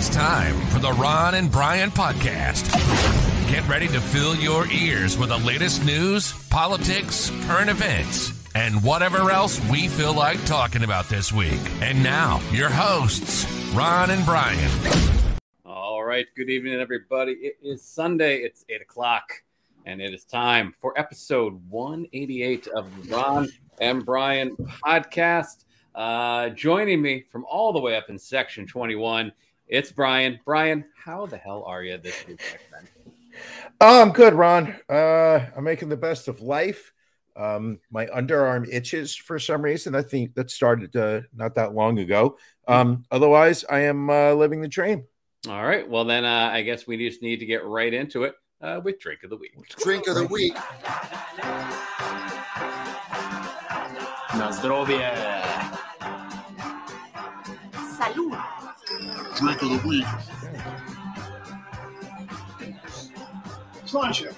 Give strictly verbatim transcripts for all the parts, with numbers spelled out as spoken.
It's time for the Ron and Brian Podcast. Get ready to fill your ears with the latest news, politics, current events, and whatever else we feel like talking about this week. And now, your hosts, Ron and Brian. All right. Good evening, everybody. It is Sunday. It's eight o'clock, and it is time for episode one eighty-eight of the Ron and Brian Podcast. Uh, joining me from all the way up in section twenty-one, it's Brian. Brian, how the hell are you this week, my friend? Oh, I'm good, Ron. Uh, I'm making the best of life. Um, my underarm itches for some reason. I think that started uh, not that long ago. Um, otherwise, I am uh, living the dream. All right. Well, then uh, I guess we just need to get right into it uh, with Drink of the Week. Drink of the Week. Na zdrowie. Salud. Drink of the Week. Pleasure.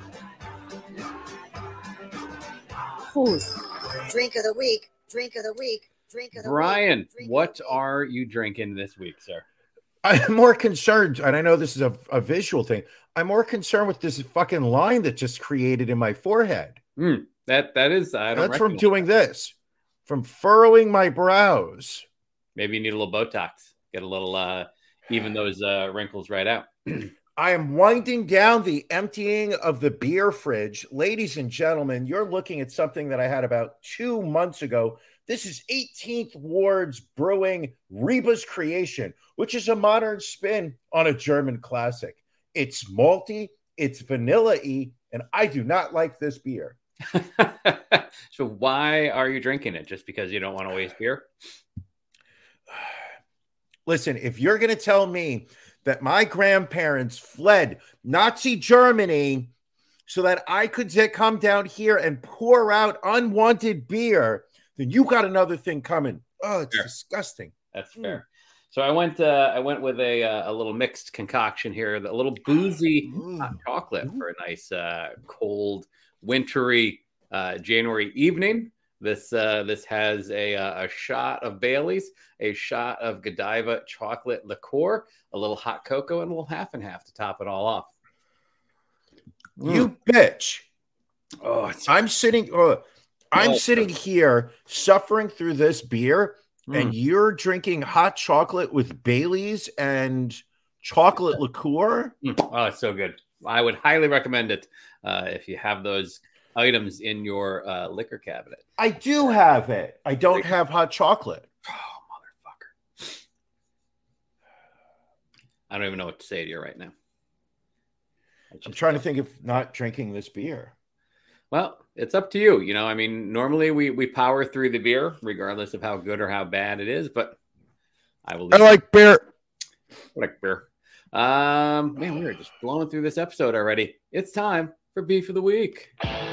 Who's? Drink of the week. Drink of the week. Drink of the Brian, week. Drink what of the week. are you drinking this week, sir? I'm more concerned, and I know this is a, a visual thing. I'm more concerned with this fucking line that just created in my forehead. Mm, that that is. I don't. That's from recognize- doing this, from furrowing my brows. Maybe you need a little Botox. Get a little, uh, even those uh, wrinkles right out. I am winding down the emptying of the beer fridge. Ladies and gentlemen, you're looking at something that I had about two months ago. This is eighteenth Ward's Brewing Reba's Creation, which is a modern spin on a German classic. It's malty, it's vanilla-y, and I do not like this beer. So why are you drinking it? Just because you don't want to waste beer? Listen, if you're going to tell me that my grandparents fled Nazi Germany so that I could t- come down here and pour out unwanted beer, then you got another thing coming. Oh, it's Fair. disgusting. That's fair. So I went. Uh, I went with a uh, a little mixed concoction here, a little boozy hot chocolate for a nice uh, cold, wintry uh, January evening. This uh, this has a a shot of Bailey's, a shot of Godiva chocolate liqueur, a little hot cocoa, and a little half and half to top it all off. You bitch. Oh, it's I'm sitting uh, I'm Oh. sitting here suffering through this beer, Mm. and you're drinking hot chocolate with Bailey's and chocolate liqueur. Mm. Oh, it's so good. I would highly recommend it uh, if you have those items in your uh, liquor cabinet. I do have it. I don't have hot chocolate. Oh, motherfucker. I don't even know what to say to you right now. I'm trying to think of not drinking this beer. Well, it's up to you. You know, I mean, normally we, we power through the beer, regardless of how good or how bad it is, but I will. I like beer. I like beer. Um, man, we are just blowing through this episode already. It's time for Beef of the Week.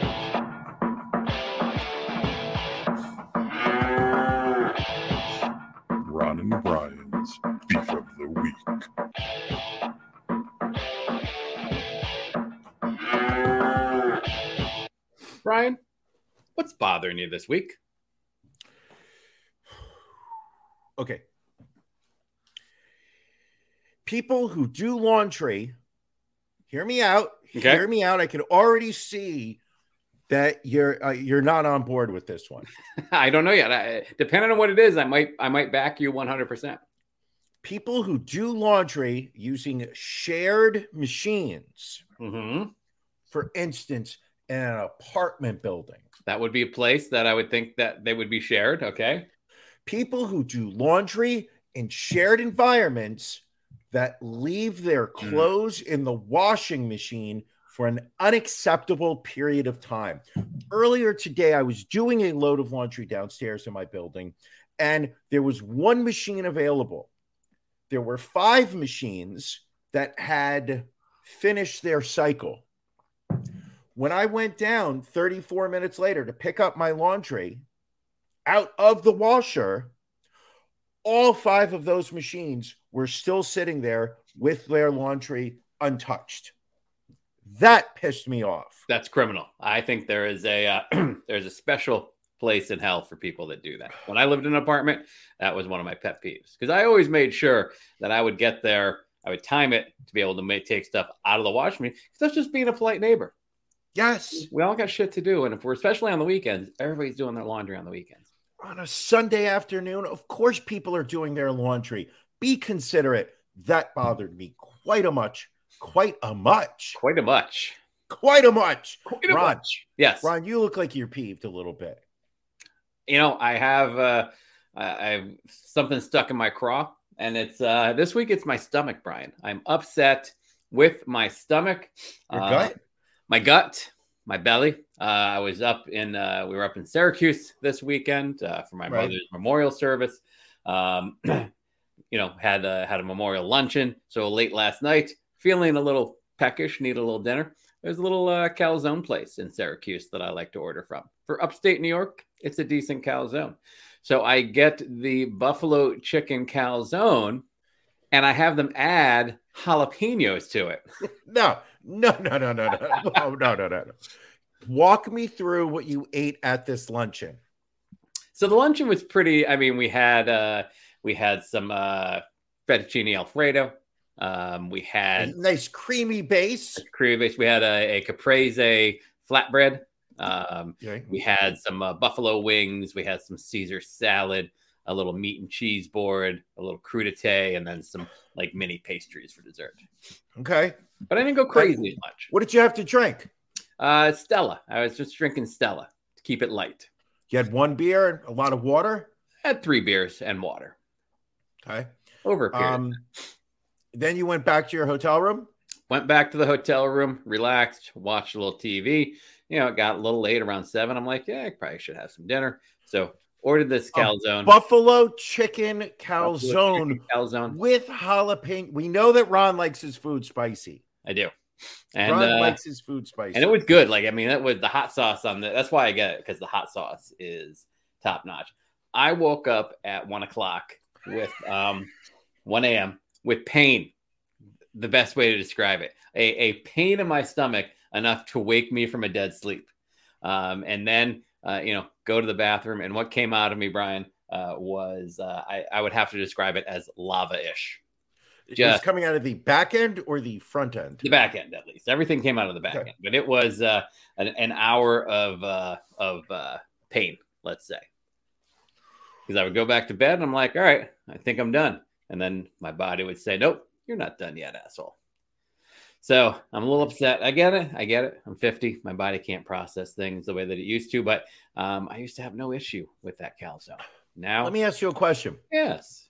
Ron and Brian's Beef of the Week. Brian, what's bothering you this week? Okay. People who do laundry, hear me out. Okay. Hear me out. I can already see that you're uh, you're not on board with this one. I don't know yet. I, depending on what it is, I might I might back you one hundred percent. People who do laundry using shared machines, Mm-hmm. for instance, in an apartment building. That would be a place that I would think that they would be shared. Okay. People who do laundry in shared environments that leave their clothes mm. in the washing machine for an unacceptable period of time. Earlier today, I was doing a load of laundry downstairs in my building, and there was one machine available. There were five machines that had finished their cycle. When I went down thirty-four minutes later to pick up my laundry out of the washer, all five of those machines were still sitting there with their laundry untouched. That pissed me off. That's criminal. I think there is a uh, there's a special place in hell for people that do that. When I lived in an apartment, that was one of my pet peeves because I always made sure that I would get there. I would time it to be able to make, take stuff out of the washing machine because that's just being a polite neighbor. Yes. We all got shit to do. And if we're especially on the weekends, everybody's doing their laundry on the weekends. On a Sunday afternoon, of course, people are doing their laundry. Be considerate. That bothered me quite a much. Quite a much. Quite a much. Quite a much. Quite a Ron, much. Yes. Ron, you look like you're peeved a little bit. You know, I have uh, I have something stuck in my craw. And it's uh, this week, it's my stomach, Brian. I'm upset with my stomach. Your uh, gut? My gut, my belly. Uh, I was up in, uh, we were up in Syracuse this weekend uh, for my Right. mother's memorial service. Um, you know, had a, had a memorial luncheon. So late last night, feeling a little peckish, need a little dinner. There's a little uh, calzone place in Syracuse that I like to order from. For upstate New York, it's a decent calzone. So I get the buffalo chicken calzone, and I have them add jalapenos to it. No, no, no, no, no, no, no, no, no, no. Walk me through what you ate at this luncheon. So the luncheon was pretty. I mean, we had uh, we had some uh, fettuccine Alfredo. Um, we had A nice creamy base. creamy base. We had a, a caprese flatbread. Um, Okay. we had some uh, buffalo wings. We had some Caesar salad, a little meat and cheese board, a little crudité, and then some like mini pastries for dessert. Okay. But I didn't go crazy much. What did you have to drink? Uh, Stella. I was just drinking Stella to keep it light. You had one beer, a lot of water. I had three beers and water Okay. over a period. Um, then you went back to your hotel room. Went back to the hotel room, relaxed, watched a little T V. You know, it got a little late around seven. I'm like, yeah, I probably should have some dinner. So ordered this calzone. Buffalo chicken calzone Chicken calzone. with jalapeno. We know that Ron likes his food spicy. I do. And Ron uh, likes his food spicy. and it was good. Like, I mean, that was the hot sauce on the, that's why I get it, because the hot sauce is top notch. I woke up at one o'clock with um one a.m. with pain. The best way to describe it. A, a pain in my stomach enough to wake me from a dead sleep. Um, and then, uh, you know, go to the bathroom. And what came out of me, Brian, uh, was uh, I, I would have to describe it as lava-ish. It was Just coming out of the back end or the front end? the back end, at least. Everything came out of the back Okay. end. But it was uh, an, an hour of, uh, of uh, pain, let's say. Because I would go back to bed and I'm like, all right, I think I'm done. And then my body would say, nope, you're not done yet, asshole. So I'm a little upset. I get it. I get it. I'm fifty. My body can't process things the way that it used to. But um, I used to have no issue with that calzone. Now, Let me ask you a question. yes.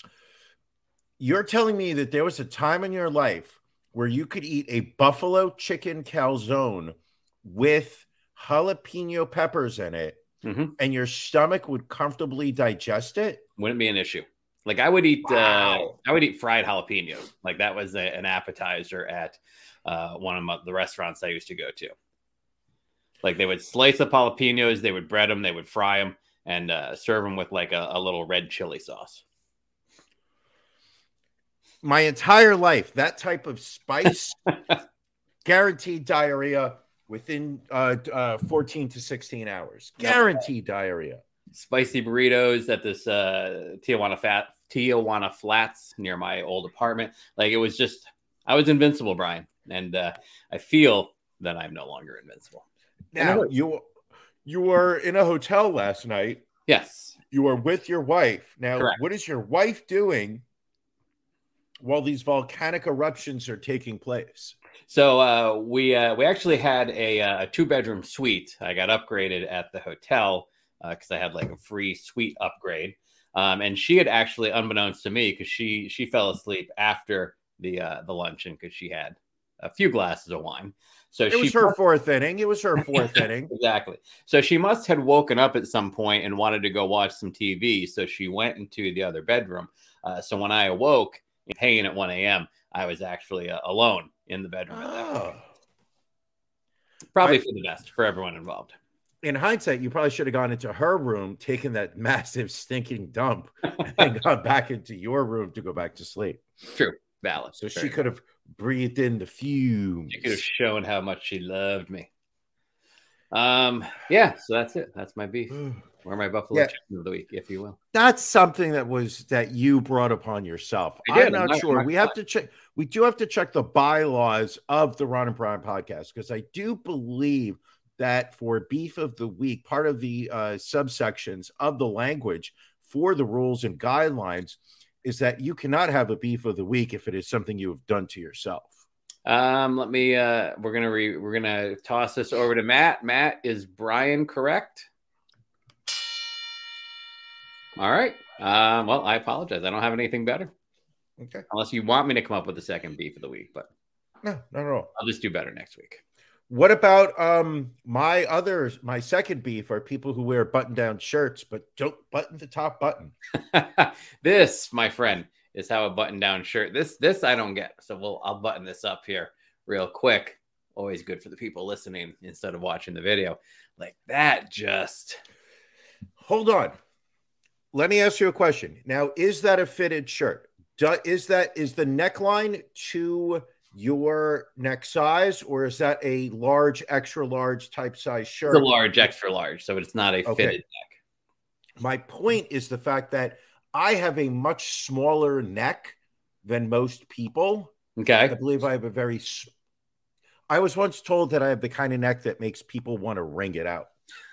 You're telling me that there was a time in your life where you could eat a buffalo chicken calzone with jalapeno peppers in it, Mm-hmm. and your stomach would comfortably digest it? Wouldn't be an issue. Like I would eat, Wow. uh, I would eat fried jalapenos. Like that was a, an appetizer at uh, one of my, the restaurants I used to go to. Like they would slice up jalapenos, they would bread them, they would fry them, and uh, serve them with like a, a little red chili sauce. My entire life, that type of spice, guaranteed diarrhea within uh, uh, fourteen to sixteen hours. Guaranteed diarrhea. Spicy burritos at this uh, Tijuana Fat Tijuana Flats near my old apartment. Like it was just, I was invincible, Brian, and uh, I feel that I'm no longer invincible. Now, you you were in a hotel last night. Yes. You were with your wife. Now, Correct. what is your wife doing while these volcanic eruptions are taking place? So uh, we uh, we actually had a, a two bedroom suite. I got upgraded at the hotel because uh, I had like a free suite upgrade, um, and she had actually, unbeknownst to me, because she she fell asleep after the uh, the luncheon because she had a few glasses of wine. So It she was her fourth inning. It was her fourth inning. Exactly. So she must have woken up at some point and wanted to go watch some T V. So she went into the other bedroom. Uh, so when I awoke in pain at one a.m., I was actually uh, alone in the bedroom at that Oh. point. Probably I- for the best for everyone involved. In hindsight, you probably should have gone into her room, taken that massive stinking dump, and gone back into your room to go back to sleep. True. Valid. So she Very could have breathed in the fumes. She could have shown how much she loved me. Um, yeah, so that's it. That's my beef. Or my buffalo Yeah. chicken of the week, if you will. That's something that was that you brought upon yourself. I did. I'm not I'm not- sure. I'm not we have to check. We do have to check the bylaws of the Ron and Brian podcast, because I do believe that for beef of the week, part of the uh, subsections of the language for the rules and guidelines is that you cannot have a beef of the week if it is something you have done to yourself. Um, let me. Uh, we're gonna re, we're gonna toss this over to Matt. Matt, is Brian correct? All right. Um, well, I apologize. I don't have anything better. Okay. Unless you want me to come up with the second beef of the week, but No, not at all. I'll just do better next week. What about um my other my second beef are people who wear button-down shirts but don't button the top button. This, my friend, is how a button-down shirt. This, this I don't get. So we'll I'll button this up here real quick. Always good for the people listening instead of watching the video. Like that, just Hold on. Let me ask you a question. Now, is that a fitted shirt? Do, is that is the neckline to your neck size, or is that a large, extra large type size shirt? it's a large, extra large, so it's not a Okay. fitted neck. My point is the fact that I have a much smaller neck than most people. I Okay. believe I have a very. s- I was once told that I have the kind of neck that makes people want to wring it out.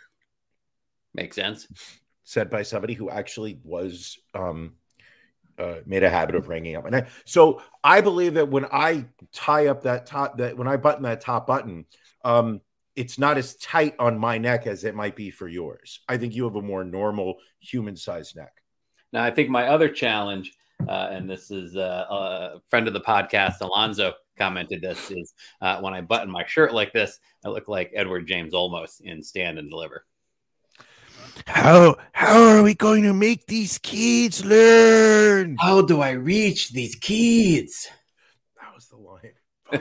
Makes sense. Said by somebody who actually was um, uh, made a habit of wringing up my neck. So I believe that when I tie up that top, that when I button that top button, um, it's not as tight on my neck as it might be for yours. I think you have a more normal human-sized neck. Now, I think my other challenge, uh, and this is uh, a friend of the podcast, Alonzo, commented this, is uh, when I button my shirt like this, I look like Edward James Olmos in Stand and Deliver. How how are we going to make these kids learn? How do I reach these kids? That was the line.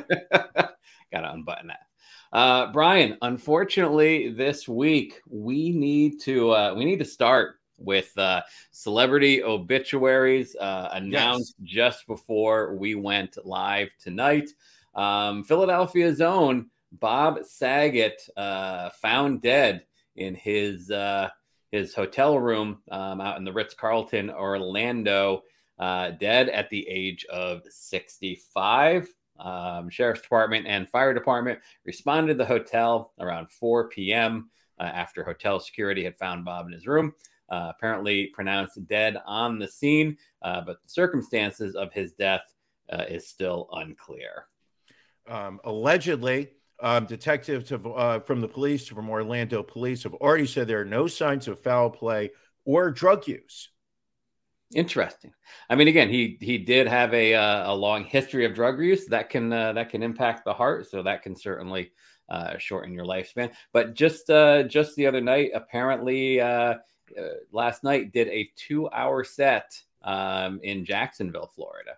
Got to unbutton that. Uh, Brian, unfortunately, this week we need to uh, we need to start with uh, celebrity obituaries uh, announced yes. just before we went live tonight. Um, Philadelphia's own Bob Saget uh, found dead in his uh, his hotel room um, out in the Ritz-Carlton, Orlando, uh, dead at the age of sixty-five. Um, Sheriff's Department and Fire Department responded to the hotel around four p.m. Uh, after hotel security had found Bob in his room. Uh, apparently pronounced dead on the scene, uh, but the circumstances of his death uh, is still unclear. Um, allegedly, um, detectives have, uh, from the police, from Orlando police, have already said there are no signs of foul play or drug use. Interesting. I mean, again, he he did have a uh, a long history of drug use that can uh, that can impact the heart, so that can certainly uh, shorten your lifespan. But just uh, just the other night, apparently. Uh, Uh, last night did a two hour set um, in Jacksonville, Florida.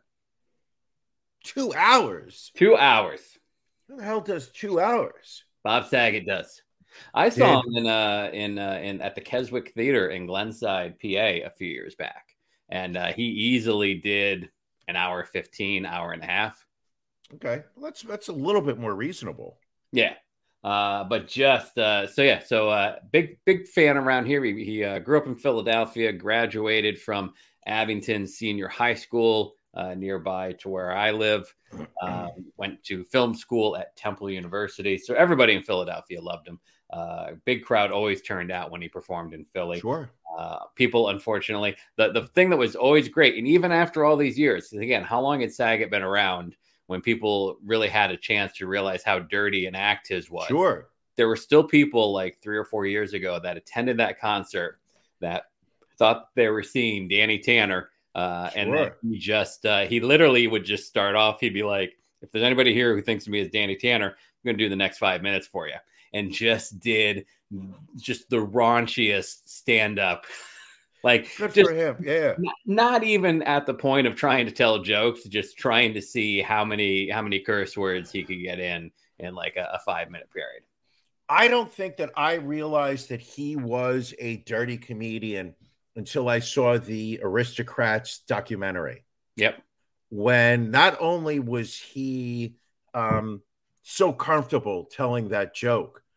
Two hours? Two hours. Who the hell does two hours? Bob Saget does. I saw Did. him in uh, in uh, in at the Keswick Theater in Glenside, P A, a few years back, and uh, he easily did an hour fifteen, hour and a half. Okay, well, that's that's a little bit more reasonable. Yeah. Uh, but just uh, so yeah, so uh, big big fan around here. He, he uh, grew up in Philadelphia, graduated from Abington Senior High School uh, nearby to where I live. Um, went to film school at Temple University, so everybody in Philadelphia loved him. Uh, big crowd always turned out when he performed in Philly. Sure. Uh, people, unfortunately, the the thing that was always great, and even after all these years, again, how long had Saget been around? When people really had a chance to realize how dirty an act his was. Sure. There were still people like three or four years ago that attended that concert that thought they were seeing Danny Tanner. Uh, sure. And that he just, uh, he literally would just start off. He'd be like, if there's anybody here who thinks of me as Danny Tanner, I'm going to do the next five minutes for you. And just did just the raunchiest stand up. Like, good just, for him. Yeah. Not, not even at the point of trying to tell jokes, just trying to see how many how many curse words he could get in in like a, a five minute period. I don't think that I realized that he was a dirty comedian until I saw the Aristocrats documentary. Yep. When not only was he um, so comfortable telling that joke,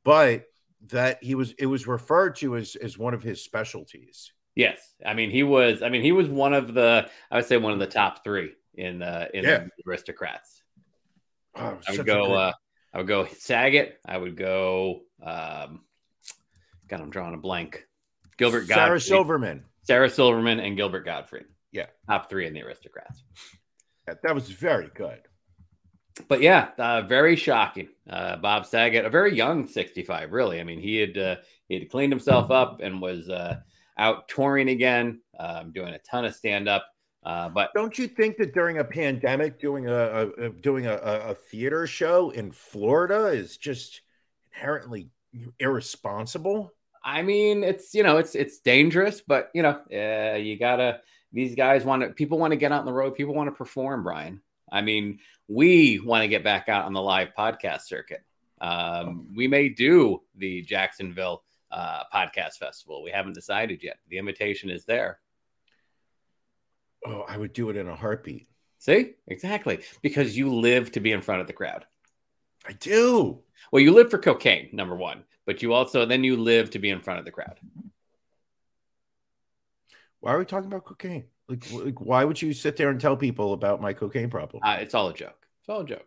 but that he was it was referred to as as one of his specialties. Yes, I mean he was. I mean he was one of the. I would say one of the top three in uh, in Yeah. the Aristocrats. Oh, I such a would go. good- Uh, I would go Saget. I would go. Um, God, I'm drawing a blank. Gilbert Sarah Godfrey, Silverman. Sarah Silverman, and Gilbert Godfrey. Yeah. Top three in the Aristocrats. Yeah, that was very good. But yeah, uh, very shocking. Uh, Bob Saget, a very young sixty-five, really. I mean, he had uh, he had cleaned himself up and was uh, out touring again, um, doing a ton of stand up. Uh, but Don't you think that during a pandemic, doing a, a, a doing a, a theater show in Florida is just inherently irresponsible? I mean, it's you know, it's it's dangerous, but you know, uh, you gotta. These guys want to. People want to get out on the road. People want to perform, Brian. I mean, we want to get back out on the live podcast circuit. Um, we may do the Jacksonville uh, podcast festival. We haven't decided yet. The invitation is there. Oh, I would do it in a heartbeat. See, exactly, because you live to be in front of the crowd. I do. Well, you live for cocaine, number one, but you also then you live to be in front of the crowd. Why are we talking about cocaine? Like, like why would you sit there and tell people about my cocaine problem? Uh, it's all a joke. It's all a joke.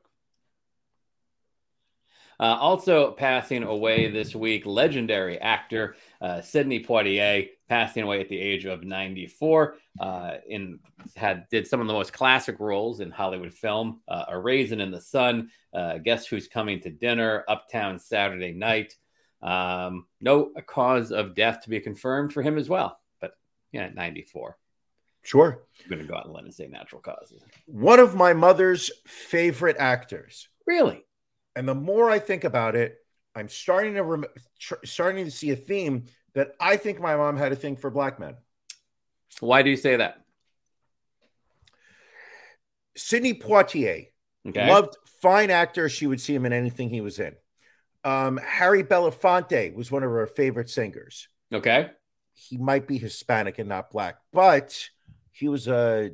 Uh, also passing away this week, legendary actor uh, Sidney Poitier, passing away at the age of ninety-four. Uh, in had did some of the most classic roles in Hollywood film: uh, A Raisin in the Sun, uh, Guess Who's Coming to Dinner, Uptown Saturday Night. Um, no cause of death to be confirmed for him as well, but yeah, ninety-four. Sure. I'm going to go out and let it say natural causes. One of my mother's favorite actors. Really? And the more I think about it, I'm starting to rem- tr- starting to see a theme that I think my mom had a thing for black men. Why do you say that? Sidney Poitier, Okay. loved, fine actor. She would see him in anything he was in. Um, Harry Belafonte was one of her favorite singers. Okay. He might be Hispanic and not black, but he was a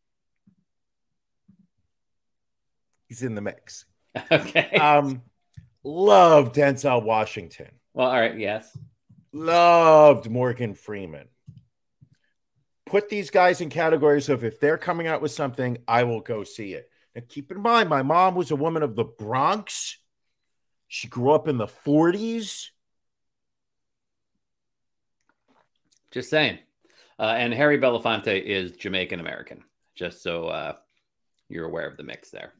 he's in the mix. Okay. Um, loved Denzel Washington. Well, all right. Yes. Loved Morgan Freeman. Put these guys in categories of if they're coming out with something, I will go see it. Now, keep in mind, my mom was a woman of the Bronx. She grew up in the forties. Just saying. Uh, and Harry Belafonte is Jamaican American, just so uh, you're aware of the mix there.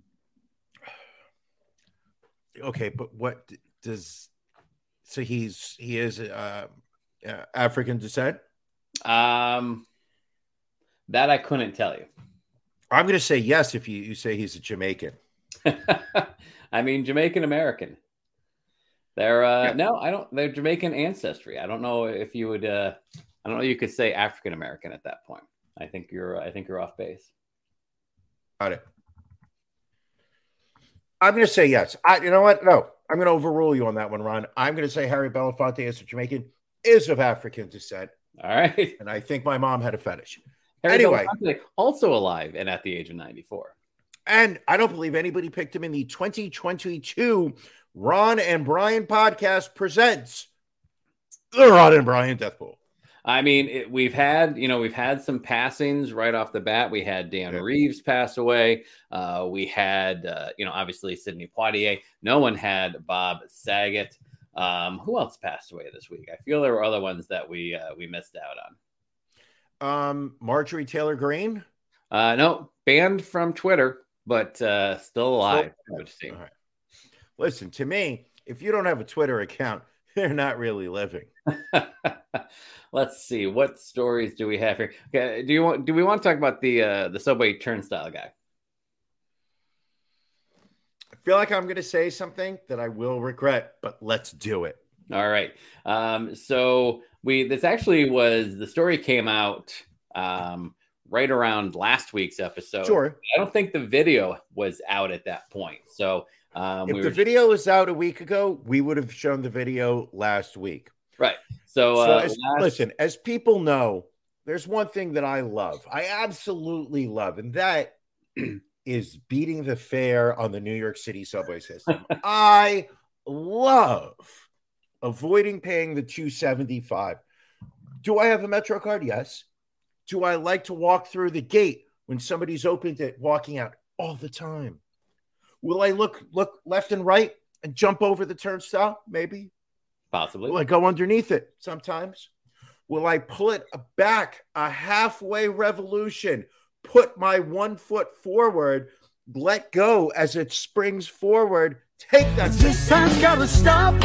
Okay, but what does so he's he is uh, uh, African descent? Um, that I couldn't tell you. I'm going to say yes if you, you say he's a Jamaican. I mean, Jamaican American. They're uh, Yeah. no, I don't. They're Jamaican ancestry. I don't know if you would. Uh, I don't know. You could say African American at that point. I think you're. I think you're off base. Got it. I'm going to say yes. I, you know what? No, I'm going to overrule you on that one, Ron. I'm going to say Harry Belafonte is a Jamaican, is of African descent, All right. and I think my mom had a fetish. Harry Anyway. Belafonte, also alive and at the age of ninety-four. And I don't believe anybody picked him in the twenty twenty-two Ron and Brian podcast presents the Ron and Brian Death Pool. I mean, it, we've had, you know, we've had some passings right off the bat. We had Dan Yeah. Reeves pass away. Uh, we had, uh, you know, obviously Sidney Poitier. No one had Bob Saget. Um, who else passed away this week? I feel there were other ones that we uh, we missed out on. Um, Marjorie Taylor Greene. Uh, no, banned from Twitter, but uh, still alive. I would see. All right. Listen, to me, if you don't have a Twitter account, you're not really living. Let's see, what stories do we have here? Okay, do you want? Do we want to talk about the uh, the subway turnstile guy? I feel like I'm going to say something that I will regret, but let's do it. All right. Um, so we this actually was the story came out um, right around last week's episode. Sure. I don't think the video was out at that point. So um, If we the were video was out a week ago, we would have shown the video last week. right. So, So uh, as, last- listen, as people know, there's one thing that I love. I absolutely love, and that is beating the fare on the New York City subway system. I love avoiding paying the two seventy-five. Do I have a Metro card? Yes. Do I like to walk through the gate when somebody's opened it, walking out? All the time. Will I look look left and right and jump over the turnstile? Maybe. Possibly. Will I go underneath it? Sometimes. Will I pull it back a halfway revolution, put my one foot forward, let go as it springs forward, take that. This time's gotta stop.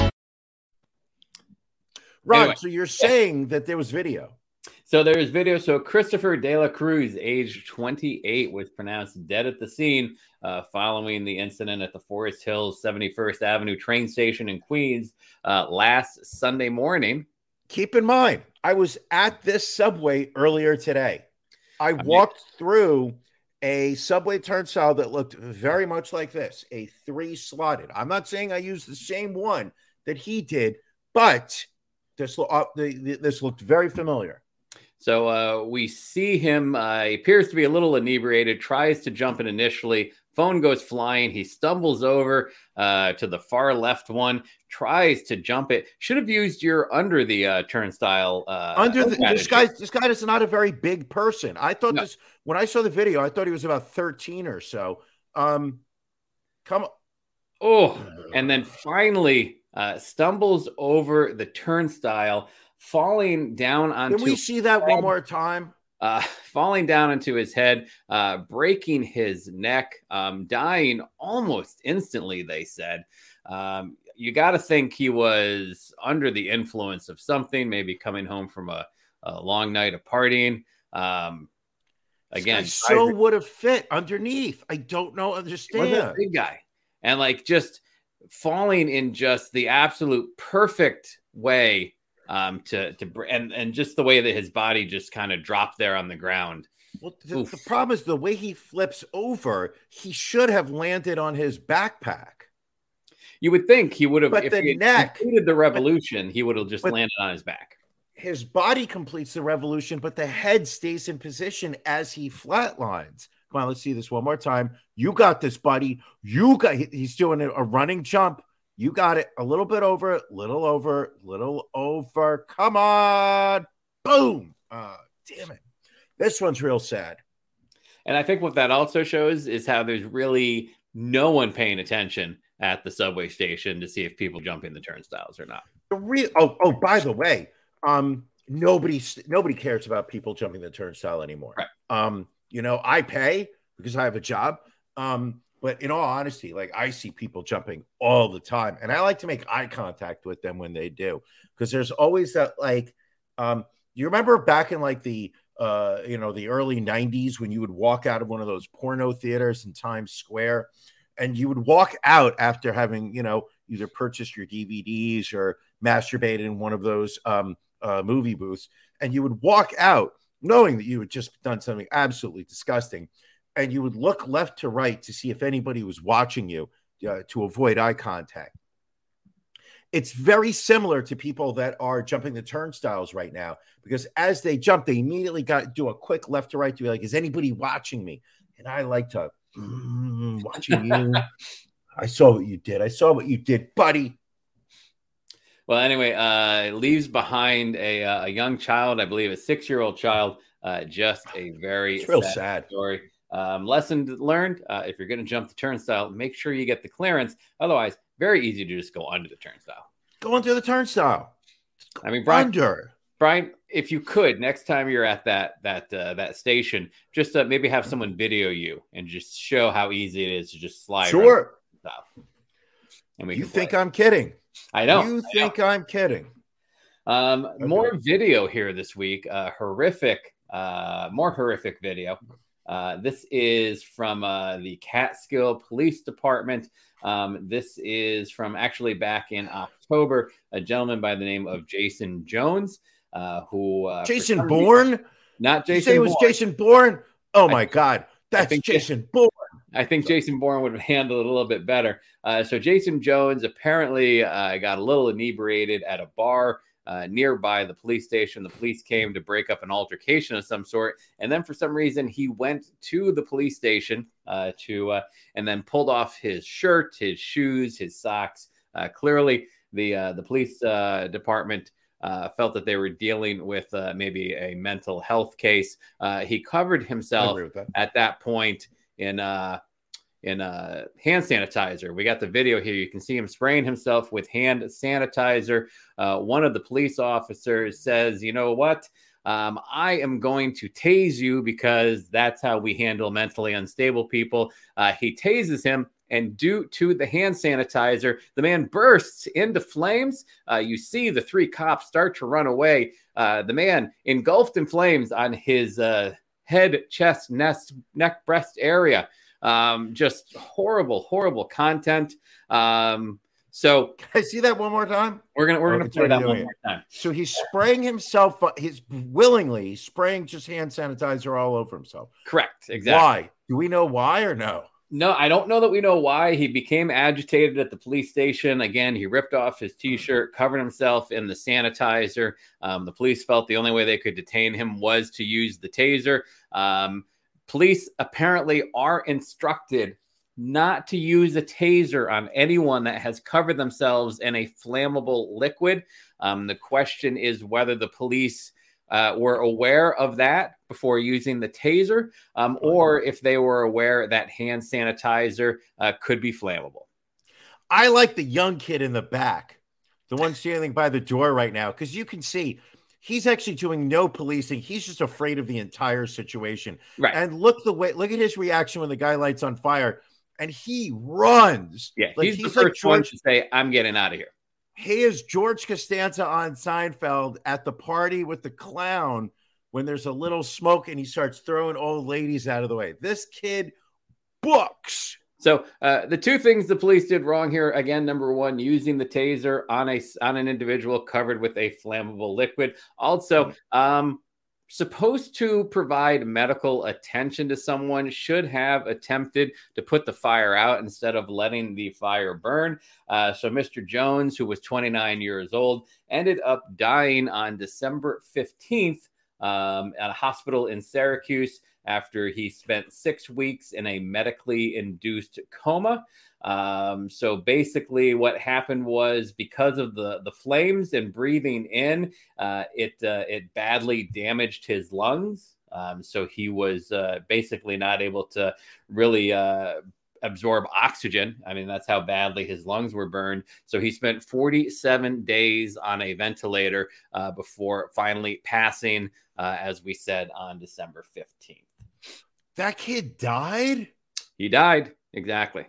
Ron, Anyway. so you're saying that there was video. So there's video. So Christopher De La Cruz, age twenty-eight, was pronounced dead at the scene uh, following the incident at the Forest Hills seventy-first Avenue train station in Queens uh, last Sunday morning. Keep in mind, I was at this subway earlier today. I I mean- walked through a subway turnstile that looked very much like this, a three slotted. I'm not saying I used the same one that he did, but this, uh, the, the, this looked very familiar. So uh, we see him, uh, he appears to be a little inebriated, tries to jump in initially. Phone goes flying. He stumbles over uh, to the far left one, tries to jump it. Should have used your under the uh, turnstile. Uh, Under the, strategy. this guy, this guy is not a very big person. I thought No. this when I saw the video. I thought he was about thirteen or so. Um, come on. Oh, and then finally uh, stumbles over the turnstile, falling down onto. Can we see that one more time? Uh, falling down into his head, uh, breaking his neck, um, dying almost instantly, they said. Um, you got to think he was under the influence of something, maybe coming home from a, a long night of partying. Um, again, This guy so would have fit underneath. I don't know, understand. wasn't a big guy. And like just falling in just the absolute perfect way. Um, to to and and just the way that his body just kind of dropped there on the ground. Well, the, the problem is the way he flips over. He should have landed on his backpack. You would think he would have, But if the he had neck- completed the revolution, he would have just but- landed on his back. His body completes the revolution, but the head stays in position as he flatlines. Come on, let's see this one more time. You got this, buddy. You got. he- He's doing a, a running jump. You got it. A little bit over, little over, little over. Come on. Boom. Uh, damn it. This one's real sad. And I think what that also shows is how there's really no one paying attention at the subway station to see if people jumping the turnstiles or not. The real. Oh, oh. By the way, um, nobody, nobody cares about people jumping the turnstile anymore. Right. Um, you know, I pay because I have a job. Um, but in all honesty, like I see people jumping all the time, and I like to make eye contact with them when they do, because there's always that like. Um, you remember back in like the uh, you know, the early nineties when you would walk out of one of those porno theaters in Times Square, and you would walk out after having, you know, either purchased your D V Ds or masturbated in one of those um, uh, movie booths, and you would walk out knowing that you had just done something absolutely disgusting, and you would look left to right to see if anybody was watching you uh, to avoid eye contact. It's very similar to people that are jumping the turnstiles right now, because as they jump, they immediately got do a quick left to right to be like, is anybody watching me? And I like to mm, watching you. I saw what you did. I saw what you did, buddy. Well, anyway, uh, leaves behind a, uh, a young child, I believe a six-year-old child. Uh, just a very It's real sad, sad. story. Um, lesson learned: uh, if you're going to jump the turnstile, make sure you get the clearance. Otherwise, very easy to just go under the turnstile. Go into the turnstile. I mean, Brian, Under. Brian, if you could, next time you're at that that uh, that station, just uh, maybe have someone video you and just show how easy it is to just slide. Sure. Style. And we You can think play. I'm kidding? I know. You I think I'm kidding? Um, Okay. More video here this week. Uh, horrific, uh, more horrific video. Uh, this is from uh, the Catskill Police Department. Um, this is from actually back in October. A gentleman by the name of Jason Jones, uh, who uh, for Jason some Bourne? reason- not Did you Jason. say it was Bourne. Jason Bourne? Oh my I- God. That's think- Jason Bourne. I think Jason Bourne would have handled it a little bit better. Uh, so Jason Jones apparently uh, got a little inebriated at a bar uh, nearby the police station. The police came to break up an altercation of some sort, and then for some reason he went to the police station uh, to uh, and then pulled off his shirt, his shoes, his socks, Uh, clearly, the uh, the police uh, department uh, felt that they were dealing with uh, maybe a mental health case. Uh, he covered himself that. at that point in uh, in uh, hand sanitizer. We got the video here. You can see him spraying himself with hand sanitizer. Uh, one of the police officers says, "You know what? Um, I am going to tase you because that's how we handle mentally unstable people." Uh, he tases him, and due to the hand sanitizer, the man bursts into flames. Uh, you see the three cops start to run away. Uh, the man engulfed in flames on his uh, head, chest, nest, neck, breast area. Um, just horrible, horrible content. Um, So Can I see that one more time? We're gonna we're Or gonna play that one more it. time. So he's spraying himself. He's willingly spraying just hand sanitizer all over himself. Correct. Exactly. Why? Do we know why or no? No, I don't know that we know why. He became agitated at the police station. Again, he ripped off his T-shirt, covered himself in the sanitizer. Um, the police felt the only way they could detain him was to use the taser. Um, police apparently are instructed not to use a taser on anyone that has covered themselves in a flammable liquid. Um, the question is whether the police uh, were aware of that before using the taser, um, or if they were aware that hand sanitizer uh, could be flammable. I like the young kid in the back, the one standing by the door right now, because you can see he's actually doing no policing. He's just afraid of the entire situation. Right. And look the way, look at his reaction when the guy lights on fire. And he runs. Yeah, like he's, he's the like first one George. to say, "I'm getting out of here." He is George Costanza on Seinfeld at the party with the clown when there's a little smoke and he starts throwing old ladies out of the way. This kid books. So uh, the two things the police did wrong here, again, number one, using the taser on a on an individual covered with a flammable liquid. Also, um, supposed to provide medical attention to someone, should have attempted to put the fire out instead of letting the fire burn. Uh, so Mister Jones, who was twenty-nine years old, ended up dying on December fifteenth um, at a hospital in Syracuse after he spent six weeks in a medically induced coma. Um, so basically what happened was, because of the, the flames and breathing in, uh, it, uh, it badly damaged his lungs. Um, so he was, uh, basically not able to really, uh, absorb oxygen. I mean, that's how badly his lungs were burned. So he spent forty-seven days on a ventilator, uh, before finally passing, uh, as we said, on December fifteenth. That kid died? He died. Exactly.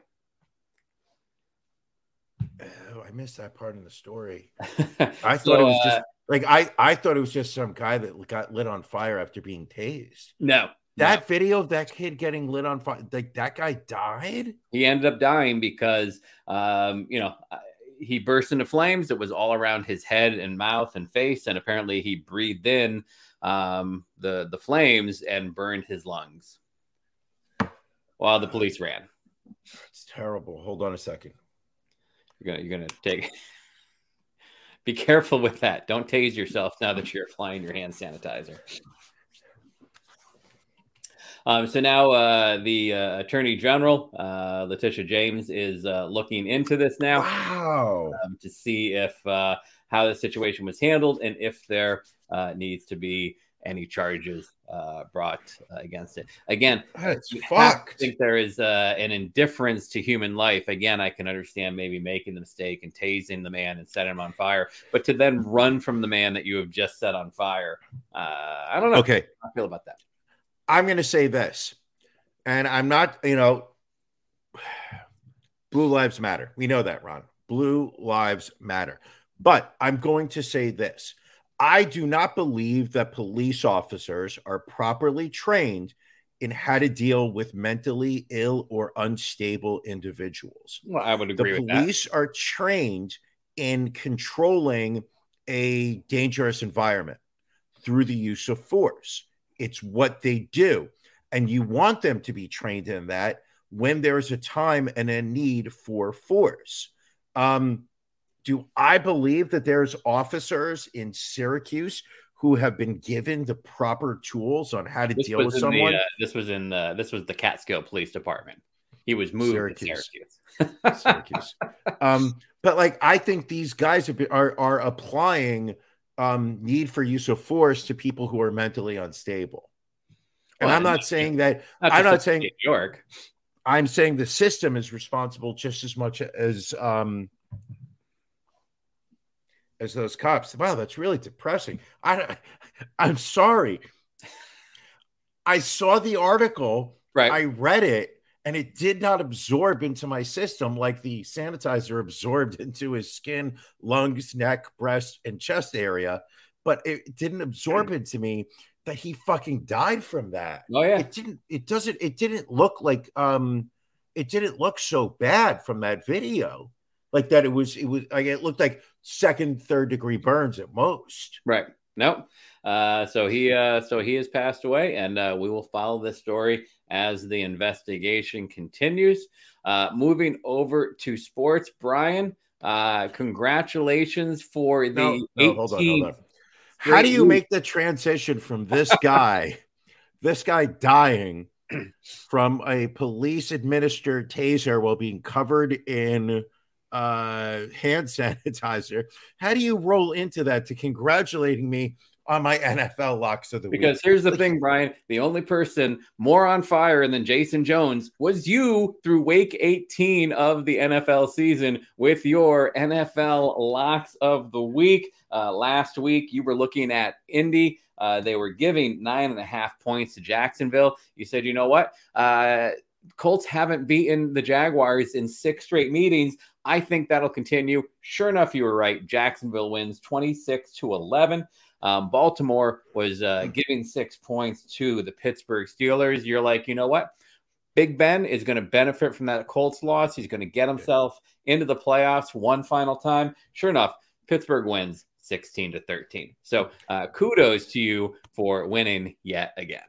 Oh, I missed that part in the story. I thought So, it was just uh, like I, I thought it was just some guy that got lit on fire after being tased. no, That no. video of that kid getting lit on fire, like that guy died. He ended up dying because, um, you know, he burst into flames. It was all around his head and mouth and face. And apparently he breathed in um, the, the flames and burned his lungs while the police ran. It's terrible. Hold on a second. You're gonna, you're gonna take. Be careful with that. Don't tase yourself now that you're applying your hand sanitizer. Um, so now uh, the uh, Attorney General, uh, Letitia James, is uh, looking into this now. Wow. Um, to see if uh, how the situation was handled and if there uh, needs to be any charges uh, brought uh, against it. Again, That's you have to fucked. think there is uh, an indifference to human life. Again, I can understand maybe making the mistake and tasing the man and setting him on fire, but to then run from the man that you have just set on fire, uh, I don't know. Okay. How I feel about that. I'm going to say this, and I'm not, you know, Blue Lives Matter. We know that, Ron. Blue Lives Matter. But I'm going to say this. I do not believe that police officers are properly trained in how to deal with mentally ill or unstable individuals. Well, I would agree The with that. police are trained in controlling a dangerous environment through the use of force. It's what they do. And you want them to be trained in that when there's a time and a need for force. Um, do I believe that there's officers in Syracuse who have been given the proper tools on how to This deal was with in someone? The, uh, this was in the, this was the Catskill Police Department. He was moved Syracuse. to Syracuse. Syracuse. Um, but like I think these guys are are, are applying um, need for use of force to people who are mentally unstable. And Well, I'm not saying that. Not I'm just not saying New York. I'm saying the system is responsible just as much as um, as those cops. Wow, that's really depressing. I, I'm sorry. I saw the article. Right. I read it, and it did not absorb into my system like the sanitizer absorbed into his skin, lungs, neck, breast, and chest area. But it didn't absorb into me that he fucking died from that. Oh yeah. It didn't. It doesn't. It didn't look like. Um. It didn't look so bad from that video, like that. It was. It was like it looked like second, third degree burns at most. Right. Nope. Uh, so he, uh, so he has passed away, and uh, we will follow this story as the investigation continues. Uh, moving over to sports, Brian. Uh, congratulations for the No, no, hold on, hold on. straight How do you week. make the transition from this guy, this guy dying from a police administered taser while being covered in uh, hand sanitizer? How do you roll into that to congratulating me on my N F L locks of the week? Because here's the thing, Brian, the only person more on fire than Jason Jones was you through week eighteen of the N F L season with your N F L locks of the week. Uh, last week, you were looking at Indy. Uh, they were giving nine and a half points to Jacksonville. You said, you know what? Uh, Colts haven't beaten the Jaguars in six straight meetings. I think that'll continue. Sure enough, you were right. Jacksonville wins twenty-six to eleven. Um, Baltimore was uh, giving six points to the Pittsburgh Steelers. You're like, you know what? Big Ben is going to benefit from that Colts loss. He's going to get himself into the playoffs one final time. Sure enough, Pittsburgh wins sixteen to thirteen. So uh, kudos to you for winning yet again.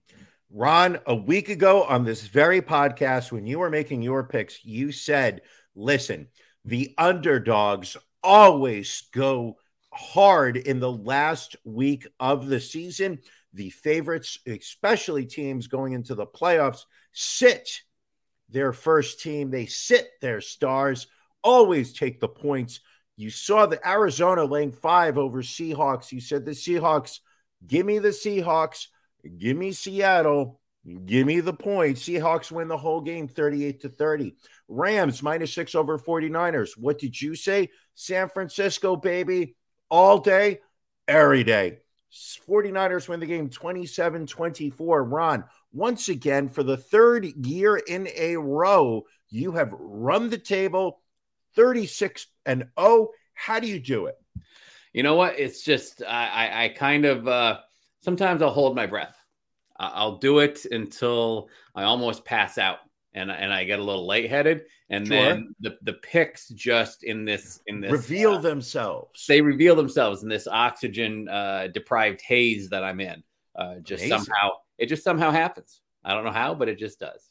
Ron, a week ago on this very podcast, when you were making your picks, you said, listen, the underdogs always go hard in the last week of the season. The favorites, especially teams going into the playoffs, sit their first team. They sit their stars, always take the points. You saw the Arizona laying five over Seahawks. You said the Seahawks, give me the Seahawks, give me Seattle, give me the points. Seahawks win the whole game thirty-eight to thirty. Rams minus six over 49ers. What did you say? San Francisco, baby. All day, every day. 49ers win the game twenty-seven twenty-four. Ron, once again, for the third year in a row, you have run the table thirty-six and oh. How do you do it? You know what? It's just, I, I, I kind of, uh, sometimes I'll hold my breath. I'll do it until I almost pass out. And, and I get a little lightheaded, and Sure. then the, the picks just in this in this Reveal uh, themselves. They reveal themselves in this oxygen uh, deprived haze that I'm in. Uh, just Amazing. somehow it just somehow happens. I don't know how, but it just does.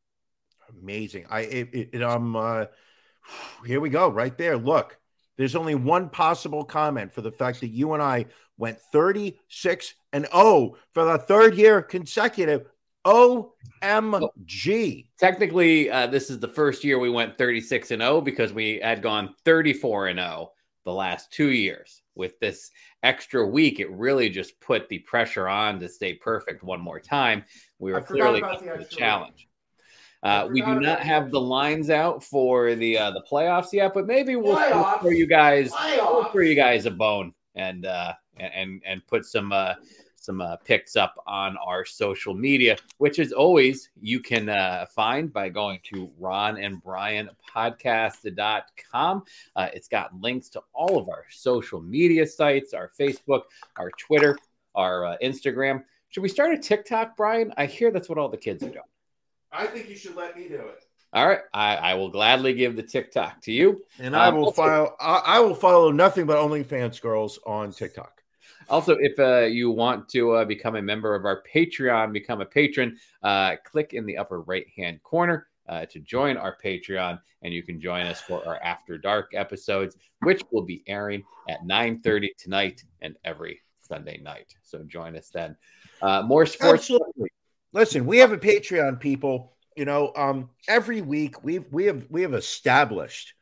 Amazing. I it, it, it, um uh, here we go right there. Look, there's only one possible comment for the fact that you and I went thirty-six and oh for the third year consecutive. O M G. Technically, uh, this is the first year we went thirty-six and oh because we had gone thirty-four and oh the last two years. With this extra week, it really just put the pressure on to stay perfect one more time. We were clearly up for the challenge. Uh, we do not have the lines out for the uh, the playoffs yet, but maybe we'll, we'll throw you guys we'll throw you guys a bone and uh, and and put some uh, some uh, picks up on our social media, which as always you can uh, find by going to ron and brian podcast dot com. Uh, it's got links to all of our social media sites, our Facebook, our Twitter, our uh, Instagram. Should we start a TikTok, Brian? I hear that's what all the kids are doing. I think you should let me do it. All right, I, I will gladly give the TikTok to you, and I um, will also, follow. I, I will follow nothing but OnlyFans girls on TikTok. Also, if uh, you want to uh, become a member of our Patreon, become a patron, uh, click in the upper right-hand corner uh, to join our Patreon, and you can join us for our After Dark episodes, which will be airing at nine thirty tonight and every Sunday night. So join us then. Uh, more sports. Absolutely. Listen, we have a Patreon, people. You know, um, every week we've we have we have established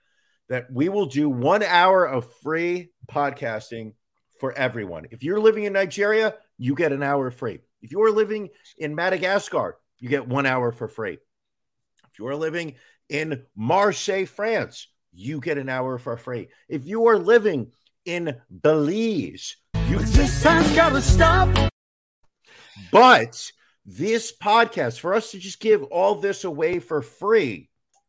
that we will do one hour of free podcasting for everyone. If you're living in Nigeria, you get an hour free. If you're living in Madagascar, you get one hour for free. If you're living in Marseille, France, you get an hour for free. If you are living in Belize, you this time's gotta stop. But this podcast, for us to just give all this away for free,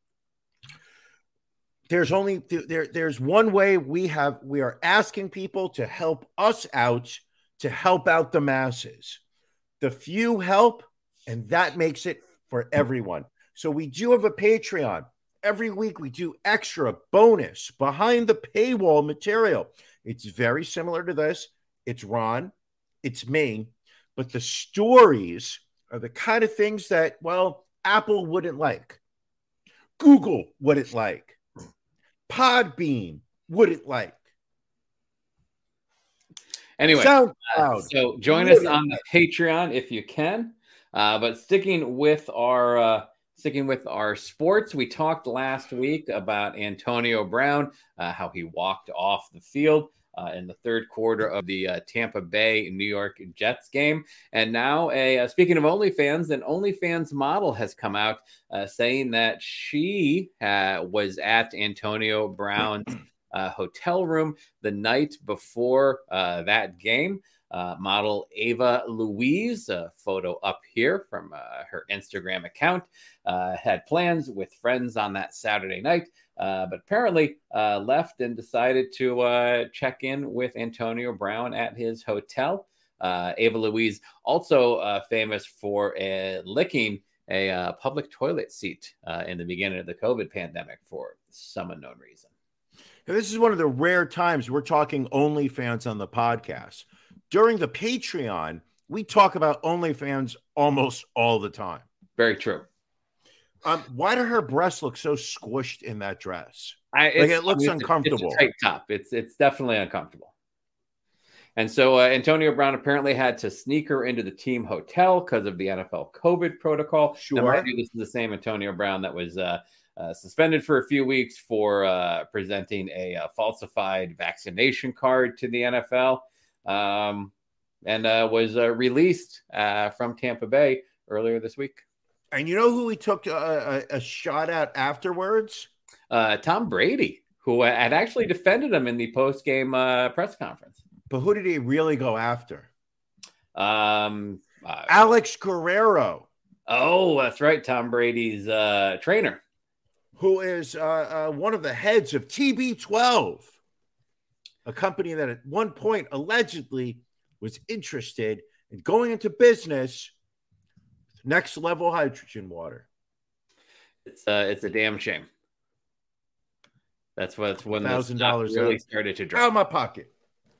there's only there, there's one way we have we are asking people to help us out, to help out the masses. The few help, and that makes it for everyone. So we do have a Patreon. Every week we do extra bonus behind the paywall material. It's very similar to this. It's Ron, it's me, but the stories are the kind of things that, well, Apple wouldn't like. Google wouldn't like. Podbean wouldn't like. Anyway, SoundCloud. Uh, so join us on the Patreon if you can. Uh, but sticking with our uh, sticking with our sports, we talked last week about Antonio Brown, uh, how he walked off the field uh, in the third quarter of the uh, Tampa Bay New York Jets game. And now, a uh, speaking of OnlyFans, an OnlyFans model has come out uh, saying that she uh, was at Antonio Brown's uh, hotel room the night before uh, that game. Uh, model Ava Louise, a photo up here from uh, her Instagram account, uh, had plans with friends on that Saturday night, uh, but apparently uh, left and decided to uh, check in with Antonio Brown at his hotel. Uh, Ava Louise, also uh, famous for uh, licking a uh, public toilet seat uh, in the beginning of the COVID pandemic for some unknown reason. Now, this is one of the rare times we're talking OnlyFans on the podcast. During the Patreon, we talk about OnlyFans almost all the time. Very true. Um, why do her breasts look so squished in that dress? I, like it looks it's, uncomfortable. It's a tight top. It's it's definitely uncomfortable. And so uh, Antonio Brown apparently had to sneak her into the team hotel because of the N F L COVID protocol. Sure. Now, mind you, this is the same Antonio Brown that was uh, uh, suspended for a few weeks for uh, presenting a uh, falsified vaccination card to the N F L. Um, and uh, was uh, released uh, from Tampa Bay earlier this week. And you know who he took a, a, a shot at afterwards? Uh, Tom Brady, who had actually defended him in the post-game uh, press conference. But who did he really go after? Um, uh, Alex Guerrero. Oh, that's right. Tom Brady's uh, trainer. Who is uh, uh, one of the heads of T B twelve. A company that at one point allegedly was interested in going into business with next level hydrogen water. It's uh, it's a damn shame. That's what's when the thousand stock dollars really out, started to out drop. of my pocket.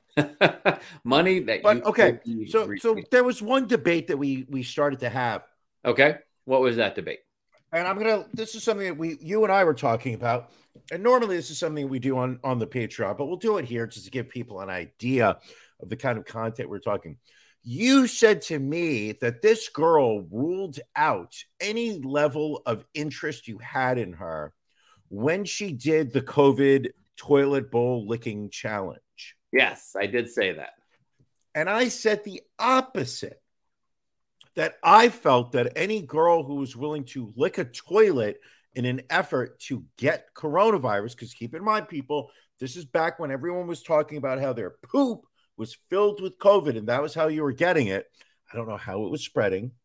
Money that But you okay, could so be- so there was one debate that we we started to have, okay. What was that debate? and I'm gonna. This is something that we you and I were talking about, and normally this is something we do on on the Patreon, but we'll do it here just to give people an idea of the kind of content we're talking. You said to me that this girl ruled out any level of interest you had in her when she did the COVID toilet bowl licking challenge. Yes, I did say that. And I said the opposite, that I felt that any girl who was willing to lick a toilet in an effort to get coronavirus, because keep in mind, people, this is back when everyone was talking about how their poop was filled with COVID, and that was how you were getting it. I don't know how it was spreading.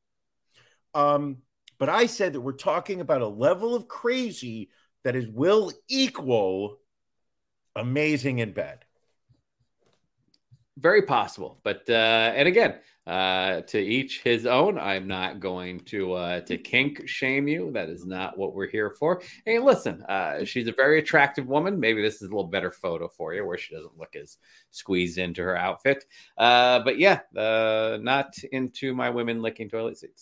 Um, but I said that we're talking about a level of crazy that is will equal amazing in bed. Very possible, but uh, and again, uh, to each his own. I'm not going to uh, to kink shame you. That is not what we're here for. Hey, listen, uh, she's a very attractive woman. Maybe this is a little better photo for you, where she doesn't look as squeezed into her outfit. Uh, but yeah, uh, not into my women licking toilet seats.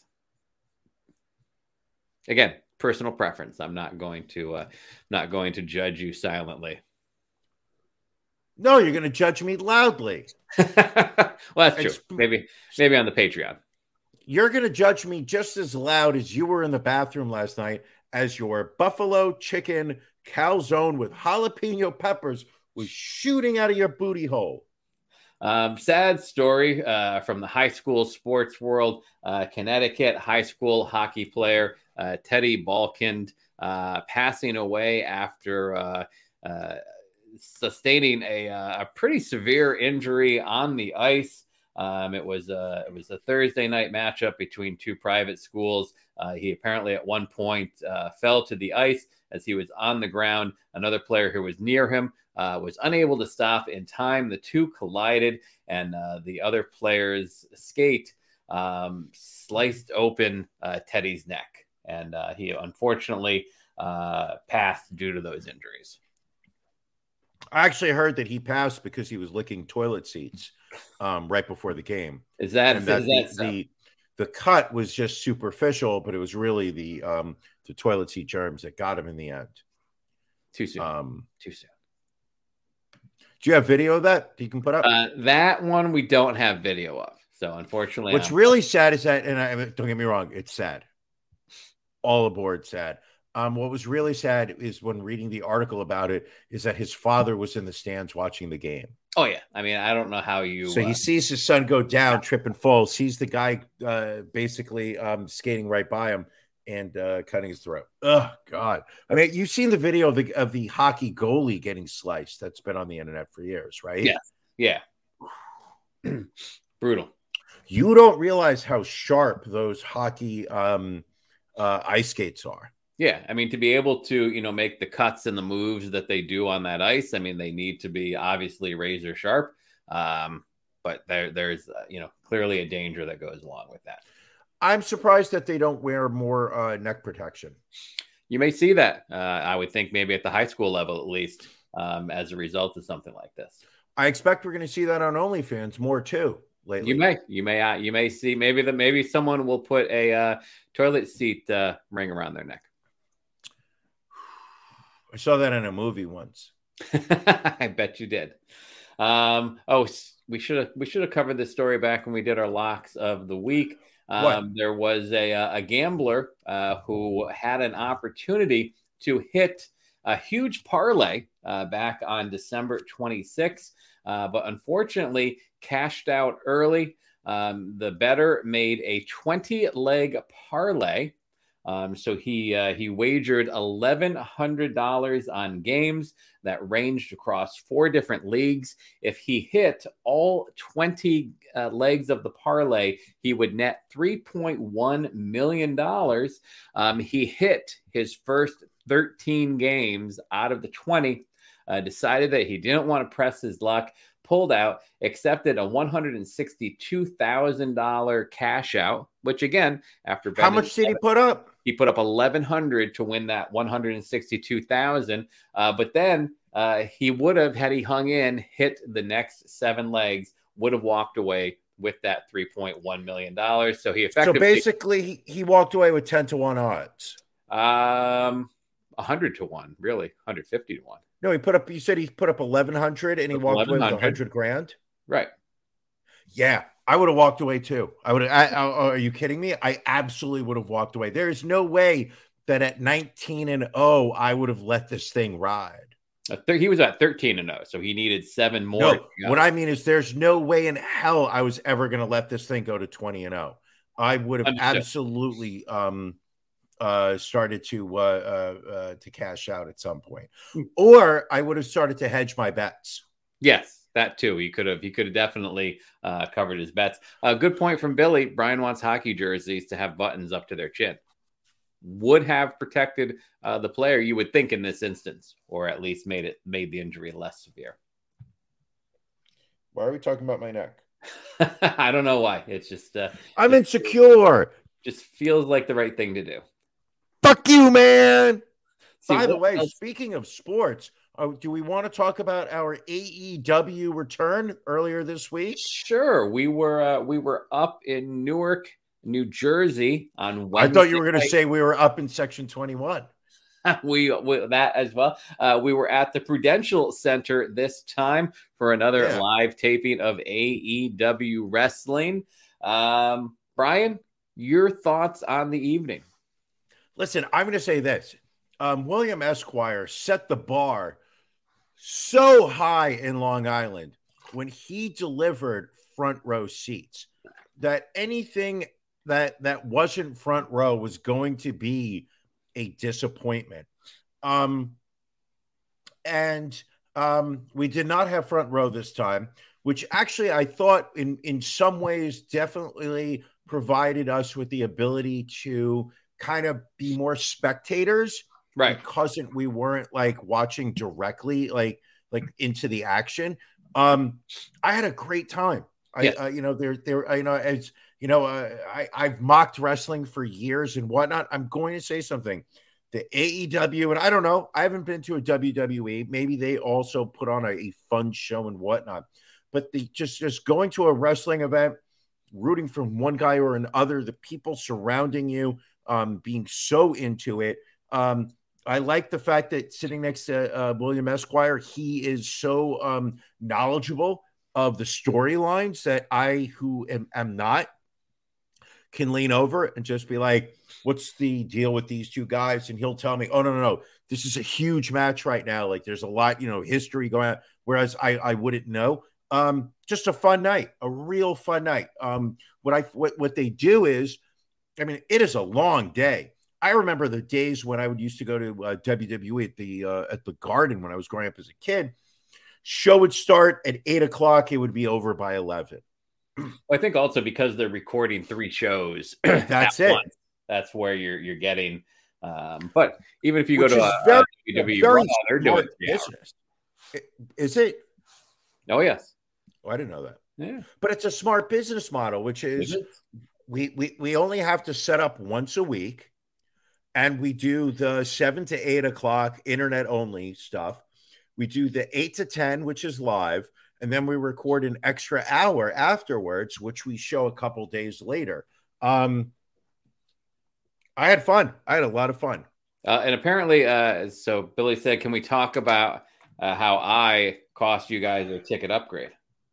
Again, personal preference. I'm not going to uh, not going to judge you silently. No, you're going to judge me loudly. Well, that's true. It's- Maybe, maybe on the Patreon. You're going to judge me just as loud as you were in the bathroom last night as your buffalo chicken calzone with jalapeno peppers was shooting out of your booty hole. Um, sad story uh, from the high school sports world. Uh, Connecticut high school hockey player uh, Teddy Balkind uh, passing away after uh, uh, sustaining a, uh, a pretty severe injury on the ice. Um, it was a, it was a Thursday night matchup between two private schools. Uh, he apparently at one point uh, fell to the ice as he was on the ground. Another player who was near him uh, was unable to stop in time. The two collided, and uh, the other player's skate um, sliced open uh, Teddy's neck, and uh, he unfortunately uh, passed due to those injuries. I actually heard that he passed because he was licking toilet seats um, right before the game. Is that, and that, is the, that so? the the cut was just superficial, but it was really the um, the toilet seat germs that got him in the end. Too soon. Um, Too soon. Do you have video of that you can put up? Uh, that one we don't have video of. So unfortunately, What's I'm... really sad is that, and I, don't get me wrong, it's sad. All aboard sad. Um, what was really sad is when reading the article about it is that his father was in the stands watching the game. Oh, yeah. I mean, I don't know how you... So he uh, sees his son go down, trip and fall, sees the guy uh, basically um, skating right by him and uh, cutting his throat. Oh, God. I mean, you've seen the video of the, of the hockey goalie getting sliced. That's been on the internet for years, right? Yeah. Yeah. Brutal. You don't realize how sharp those hockey um, uh, ice skates are. Yeah, I mean, to be able to, you know, make the cuts and the moves that they do on that ice, I mean, they need to be obviously razor sharp. Um, but there, there's, uh, you know, clearly a danger that goes along with that. I'm surprised that they don't wear more uh, neck protection. You may see that. Uh, I would think maybe at the high school level, at least, um, as a result of something like this. I expect we're going to see that on OnlyFans more too. Lately. You may, you may, uh, you may see maybe that maybe someone will put a uh, toilet seat uh, ring around their neck. I saw that in a movie once. I bet you did. Um, oh, we should have we should have covered this story back when we did our locks of the week. Um, there was a a gambler uh, who had an opportunity to hit a huge parlay uh, back on December twenty-sixth, uh, but unfortunately cashed out early. Um, the bettor made a twenty leg parlay. Um, so he uh, he wagered eleven hundred dollars on games that ranged across four different leagues. If he hit all twenty uh, legs of the parlay, he would net three point one million dollars. Um, he hit his first thirteen games out of the twenty, uh, decided that he didn't want to press his luck, pulled out, accepted a one hundred sixty-two thousand dollars cash out, which again, after how much did he put up? He put up eleven hundred to win that one hundred sixty-two thousand. Uh, but then uh, he would have, had he hung in, hit the next seven legs, would have walked away with that three point one million dollars. So he effectively. So basically, he, he walked away with ten to one odds. Um, one hundred to one, really, one hundred fifty to one. No, he put up. You said he put up eleven hundred, and he walked away with a hundred grand. Right. Yeah, I would have walked away too. I would. I, I, are you kidding me? I absolutely would have walked away. There is no way that at nineteen and oh, I would have let this thing ride. Uh, th- he was at thirteen and oh, so he needed seven more. No, what I mean is, there's no way in hell I was ever going to let this thing go to twenty and oh. I would have Understood. absolutely um, uh, started to uh, uh, uh, to cash out at some point, or I would have started to hedge my bets. Yes. That too. He could have. He could have definitely uh, covered his bets. A uh, good point from Billy. Brian wants hockey jerseys to have buttons up to their chin. Would have protected uh, the player, you would think, in this instance, or at least made it made the injury less severe. Why are we talking about my neck? I don't know why. It's just uh, I'm just, insecure. Just feels like the right thing to do. Fuck you, man. See, By the way, else? speaking of sports. Oh, do we want to talk about our A E W return earlier this week? Sure. We were uh, we were up in Newark, New Jersey on Wednesday. I thought you were going to say we were up in Section twenty-one. we, we that as well. Uh, we were at the Prudential Center this time for another yeah. live taping of A E W Wrestling. Um, Brian, your thoughts on the evening? Listen, I'm going to say this. um, William Esquire set the bar so high in Long Island when he delivered front row seats that anything that that wasn't front row was going to be a disappointment. Um, and um, we did not have front row this time, which actually I thought in, in some ways definitely provided us with the ability to kind of be more spectators. Right. Because we weren't like watching directly, like, like into the action. Um, I had a great time. I, Yes. uh, you know, there, there, you know, as you know, uh, I, I've mocked wrestling for years and whatnot. I'm going to say something. The A E W, and I don't know, I haven't been to a W W E. Maybe they also put on a, a fun show and whatnot. But the just just going to a wrestling event, rooting for one guy or another, the people surrounding you, um, being so into it. Um, I like the fact that sitting next to uh, William Esquire, he is so um, knowledgeable of the storylines that I, who am, am not, can lean over and just be like, what's the deal with these two guys? And he'll tell me, oh, no, no, no, this is a huge match right now. Like there's a lot, you know, history going on, whereas I, I wouldn't know. Um, just a fun night, a real fun night. Um, what I what, what they do is, I mean, it is a long day. I remember the days when I would used to go to uh, W W E at the uh, at the Garden when I was growing up as a kid. Show would start at eight o'clock. It would be over by eleven. Well, I think also because they're recording three shows. That's it. Once, that's where you're you're getting. Um, but even if you Which go to is a, very, a W W E very Raw, they're doing smart three hours. business. Is it? Oh yes. Oh, I didn't know that. Yeah. But it's a smart business model, which is, is we we we only have to set up once a week. And we do the seven to eight o'clock internet only stuff. We do the eight to ten, which is live. And then we record an extra hour afterwards, which we show a couple days later. Um, I had fun. I had a lot of fun. Uh, and apparently, uh, so Billy said, can we talk about uh, how I cost you guys a ticket upgrade?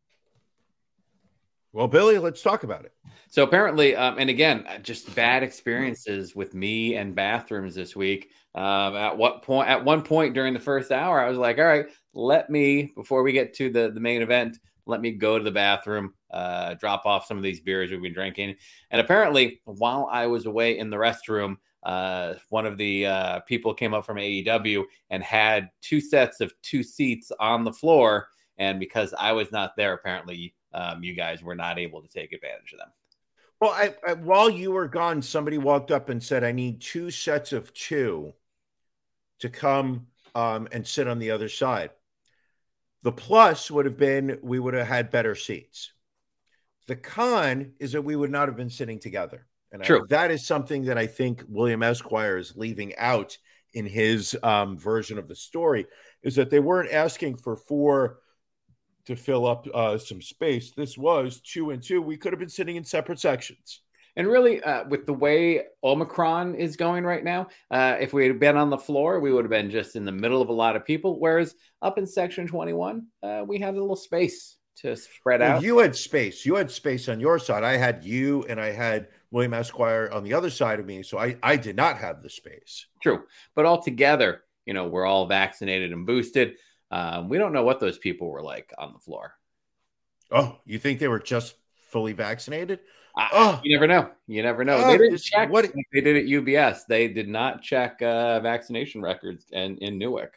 Well, Billy, let's talk about it. So apparently, um, and again, just bad experiences with me and bathrooms this week. Um, at what point? At one point during the first hour, I was like, "All right, let me before we get to the the main event, let me go to the bathroom, uh, drop off some of these beers we've been drinking." And apparently, while I was away in the restroom, uh, one of the uh, people came up from A E W and had two sets of two seats on the floor. And because I was not there, apparently. Um, you guys were not able to take advantage of them. Well, I, I, while you were gone, somebody walked up and said, I need two sets of two to come um, and sit on the other side. The plus would have been we would have had better seats. The con is that we would not have been sitting together. And I, that is something that I think William Esquire is leaving out in his um, version of the story, is that they weren't asking for four to fill up uh, some space. This was two and two. We could have been sitting in separate sections. And really, uh, with the way Omicron is going right now, uh, if we had been on the floor, we would have been just in the middle of a lot of people. Whereas up in section twenty-one, uh, we had a little space to spread well, out. You had space. You had space on your side. I had you and I had William Esquire on the other side of me. So I, I did not have the space. True. But all together, you know, we're all vaccinated and boosted. Um, we don't know what those people were like on the floor. Oh, you think they were just fully vaccinated? Uh, oh, you never know. You never know. Oh, they didn't this, check what like they did at U B S. They did not check uh, vaccination records in, in Newark.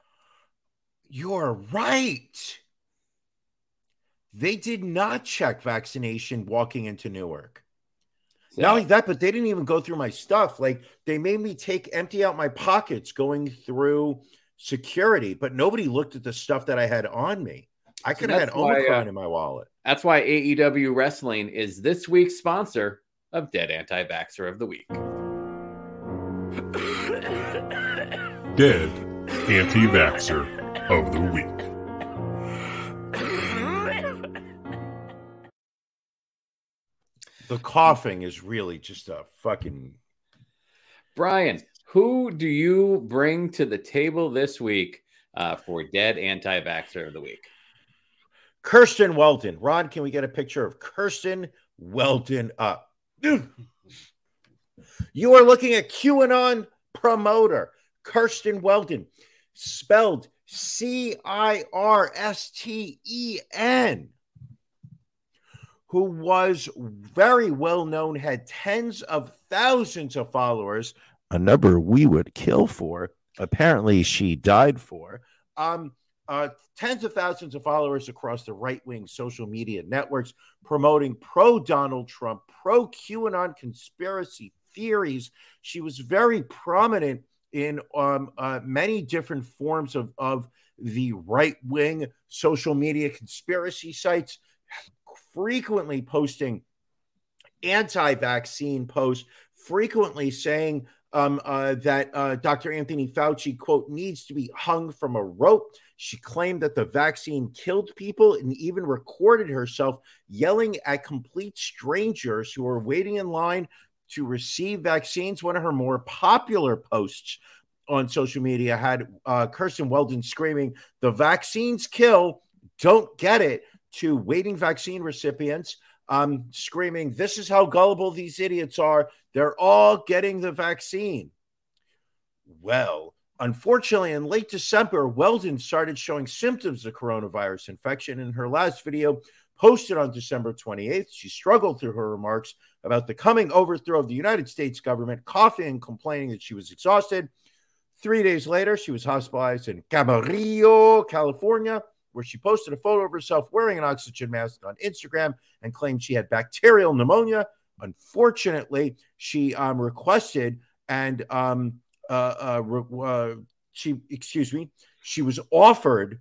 You're right. They did not check vaccination walking into Newark. So, not only that, but they didn't even go through my stuff. Like they made me take empty out my pockets going through security, but nobody looked at the stuff that I had on me. I could have had Omicron why, uh, in my wallet. That's why A E W Wrestling is this week's sponsor of Dead Anti-Vaxxer of the Week. Dead Anti-Vaxxer of the Week. The coughing is really just a fucking... Brian, who do you bring to the table this week uh, for Dead Anti-Vaxxer of the Week? Kirsten Weldon. Ron, can we get a picture of Kirsten Weldon up? You are looking at QAnon promoter, Kirsten Weldon, spelled C I R S T E N, who was very well known, had tens of thousands of followers, a number we would kill for. Apparently, she died for. Um, uh, tens of thousands of followers across the right-wing social media networks promoting pro-Donald Trump, pro-QAnon conspiracy theories. She was very prominent in um, uh, many different forms of, of the right-wing social media conspiracy sites, frequently posting anti-vaccine posts, frequently saying um, uh, that uh, Doctor Anthony Fauci, quote, needs to be hung from a rope. She claimed that the vaccine killed people and even recorded herself yelling at complete strangers who were waiting in line to receive vaccines. One of her more popular posts on social media had uh, Kirsten Weldon screaming, "The vaccines kill, don't get it," to waiting vaccine recipients, um, screaming, "This is how gullible these idiots are. They're all getting the vaccine." Well, unfortunately, in late December, Weldon started showing symptoms of coronavirus infection. In her last video, posted on December twenty-eighth, she struggled through her remarks about the coming overthrow of the United States government, coughing and complaining that she was exhausted. Three days later, she was hospitalized in Camarillo, California, where she posted a photo of herself wearing an oxygen mask on Instagram and claimed she had bacterial pneumonia. Unfortunately, she um, requested and um, uh, uh, uh, she, excuse me, she was offered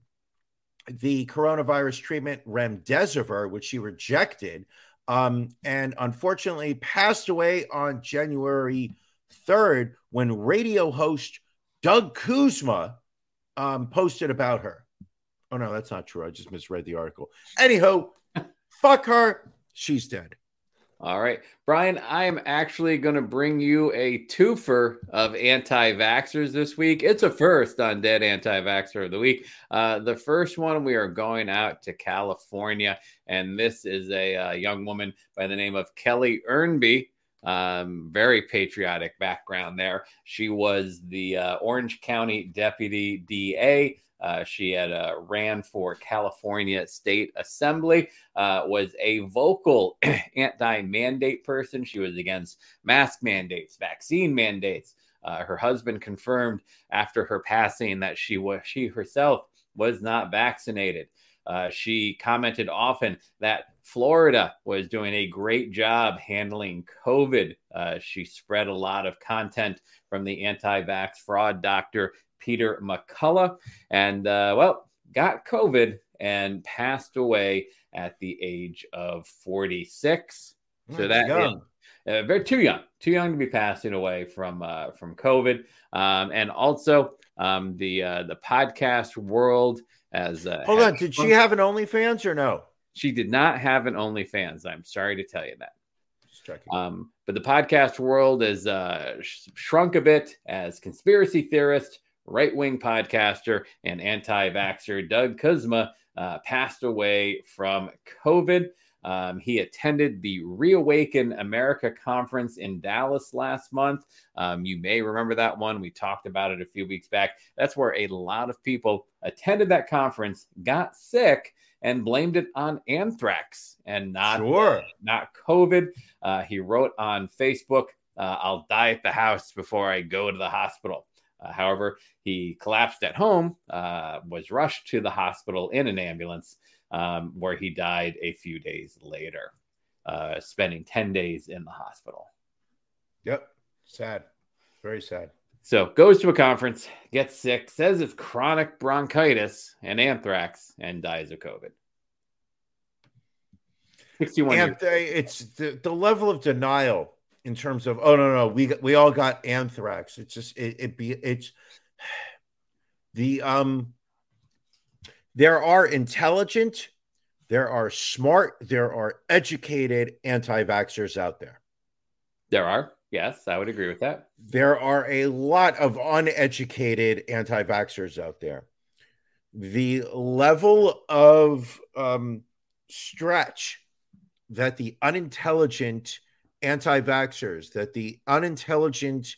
the coronavirus treatment remdesivir, which she rejected, um, and unfortunately passed away on January third when radio host Doug Kuzma um, posted about her. Oh, no, that's not true. I just misread the article. Anyhow, fuck her. She's dead. All right. Brian, I am actually going to bring you a twofer of anti-vaxxers this week. It's a first on Dead Anti-Vaxxer of the Week. Uh, the first one, we are going out to California, and this is a, a young woman by the name of Kelly Earnby. Um, very patriotic background there. She was the uh, Orange County Deputy D A. Uh, she had uh, ran for California State Assembly, uh, was a vocal anti-mandate person. She was against mask mandates, vaccine mandates. Uh, her husband confirmed after her passing that she was she herself was not vaccinated. Uh, she commented often that Florida was doing a great job handling COVID. Uh, she spread a lot of content from the anti-vax fraud doctor Peter McCullough, and uh, well, got COVID and passed away at the age of forty-six. That's so that young. Is, uh, very too young, too young to be passing away from uh, from COVID. Um, and also um, the uh, the podcast world as uh, hold on. Did she have an OnlyFans or no? She did not have an OnlyFans. I'm sorry to tell you that. Just checking. Um, but the podcast world has uh, sh- shrunk a bit as conspiracy theorist, right-wing podcaster, and anti-vaxxer Doug Kuzma uh, passed away from COVID. Um, he attended the Reawaken America conference in Dallas last month. Um, you may remember that one. We talked about it a few weeks back. That's where a lot of people attended that conference, got sick, and blamed it on anthrax and not, sure. uh, not COVID. Uh, he wrote on Facebook, uh, "I'll die at the house before I go to the hospital." Uh, however, he collapsed at home, uh, was rushed to the hospital in an ambulance, um, where he died a few days later, uh, spending ten days in the hospital. Yep. Sad. Very sad. So goes to a conference, gets sick, says it's chronic bronchitis and anthrax, and dies of COVID. sixty-one And years. they, it's the, the level of denial in terms of, oh, no, no, we we all got anthrax. It's just, it, it be, it's the, um, there are intelligent, there are smart, there are educated anti-vaxxers out there. There are. Yes, I would agree with that. There are a lot of uneducated anti-vaxxers out there. The level of um, stretch that the unintelligent anti-vaxxers, that the unintelligent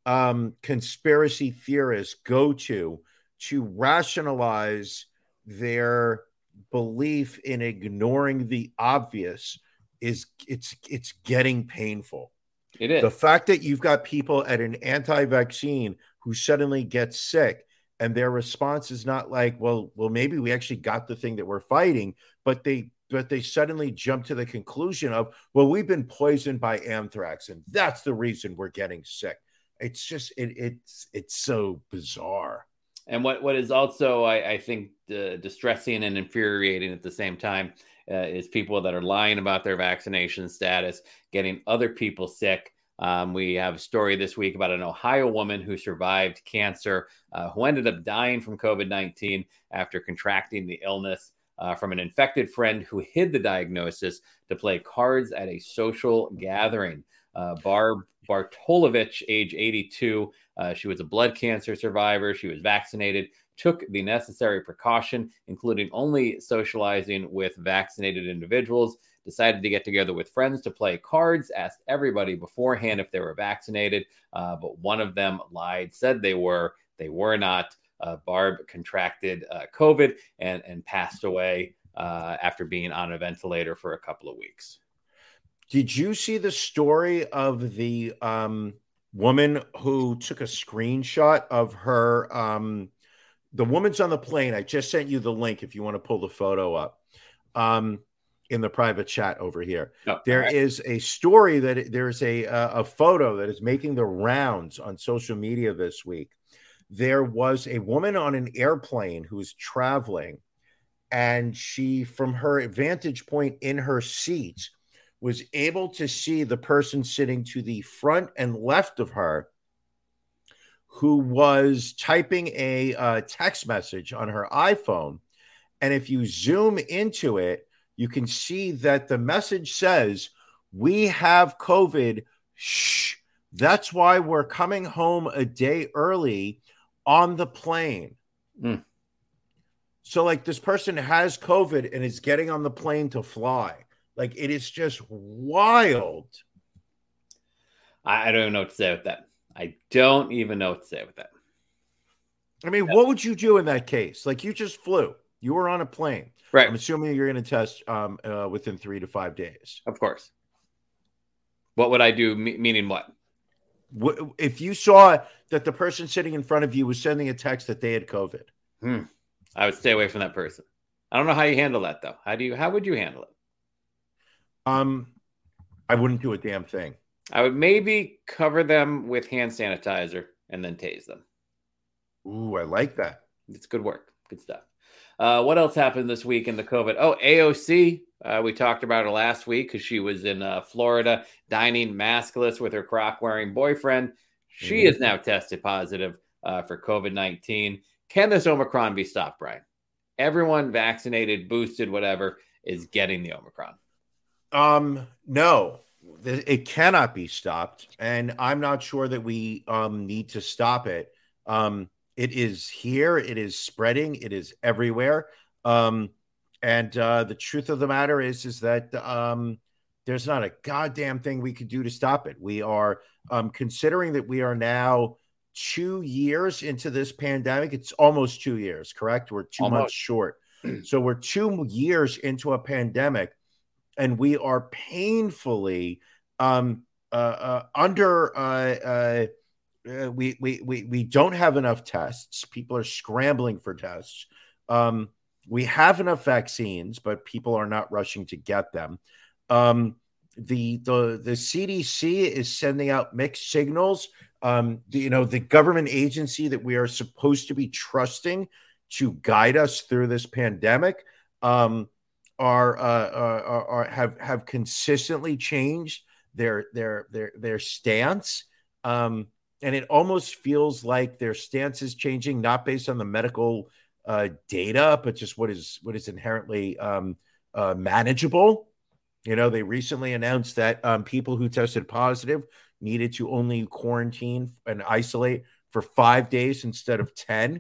um, conspiracy theorists go to to rationalize their belief in ignoring the obvious is it's it's getting painful. It is. The fact that you've got people at an anti-vaccine who suddenly get sick and their response is not like, well, well, maybe we actually got the thing that we're fighting, but they but they suddenly jump to the conclusion of, well, we've been poisoned by anthrax, and that's the reason we're getting sick. It's just it it's it's so bizarre. And what, what is also, I, I think, uh, distressing and infuriating at the same time uh, is people that are lying about their vaccination status, getting other people sick. Um, we have a story this week about an Ohio woman who survived cancer, uh, who ended up dying from COVID nineteen after contracting the illness uh, from an infected friend who hid the diagnosis to play cards at a social gathering. Uh, Barb Bartolovich, age eighty-two, uh, she was a blood cancer survivor. She was vaccinated, took the necessary precaution, including only socializing with vaccinated individuals, decided to get together with friends to play cards, asked everybody beforehand if they were vaccinated, uh, but one of them lied, said they were. They were not. Uh, Barb contracted uh, COVID and, and passed away uh, after being on a ventilator for a couple of weeks. Did you see the story of the um, woman who took a screenshot of her? Um, the woman's on the plane. I just sent you the link if you want to pull the photo up um, in the private chat over here. Oh, there right. is a story that there's a, a photo that is making the rounds on social media this week. There was a woman on an airplane who was traveling, and she, from her vantage point in her seat, was able to see the person sitting to the front and left of her who was typing a uh, text message on her iPhone. And if you zoom into it, you can see that the message says, "We have COVID. Shh. That's why we're coming home a day early on the plane." Mm. So like this person has COVID and is getting on the plane to fly. Like, it is just wild. I don't even know what to say with that. I don't even know what to say with that. I mean, yeah. What would you do in that case? Like, you just flew. You were on a plane. Right. I'm assuming you're going to test um, uh, within three to five days. Of course. What would I do? Me- meaning what? If you saw that the person sitting in front of you was sending a text that they had COVID. Hmm. I would stay away from that person. I don't know how you handle that, though. How do you? How would you handle it? Um, I wouldn't do a damn thing. I would maybe cover them with hand sanitizer and then tase them. Ooh, I like that. It's good work. Good stuff. Uh, what else happened this week in the COVID? Oh, A O C. Uh, we talked about her last week because she was in uh, Florida dining maskless with her croc-wearing boyfriend. She mm-hmm. is now tested positive uh, for COVID nineteen. Can this Omicron be stopped, Brian? Everyone vaccinated, boosted, whatever, is getting the Omicron. Um, no, it cannot be stopped. And I'm not sure that we um, need to stop it. Um, it is here. It is spreading. It is everywhere. Um, and uh, the truth of the matter is, is that um, there's not a goddamn thing we could do to stop it. We are um, considering that we are now two years into this pandemic. It's almost two years, correct? We're two almost. months short. So we're two years into a pandemic. And we are painfully um, uh, uh, under. Uh, uh, uh, we we we we don't have enough tests. People are scrambling for tests. Um, we have enough vaccines, but people are not rushing to get them. Um, the the the C D C is sending out mixed signals. Um, the, you know, the government agency that we are supposed to be trusting to guide us through this pandemic. Um, Are, uh, are are have have consistently changed their their their their stance, um, and it almost feels like their stance is changing not based on the medical uh, data, but just what is what is inherently um, uh, manageable. You know, they recently announced that um, people who tested positive needed to only quarantine and isolate for five days instead of ten.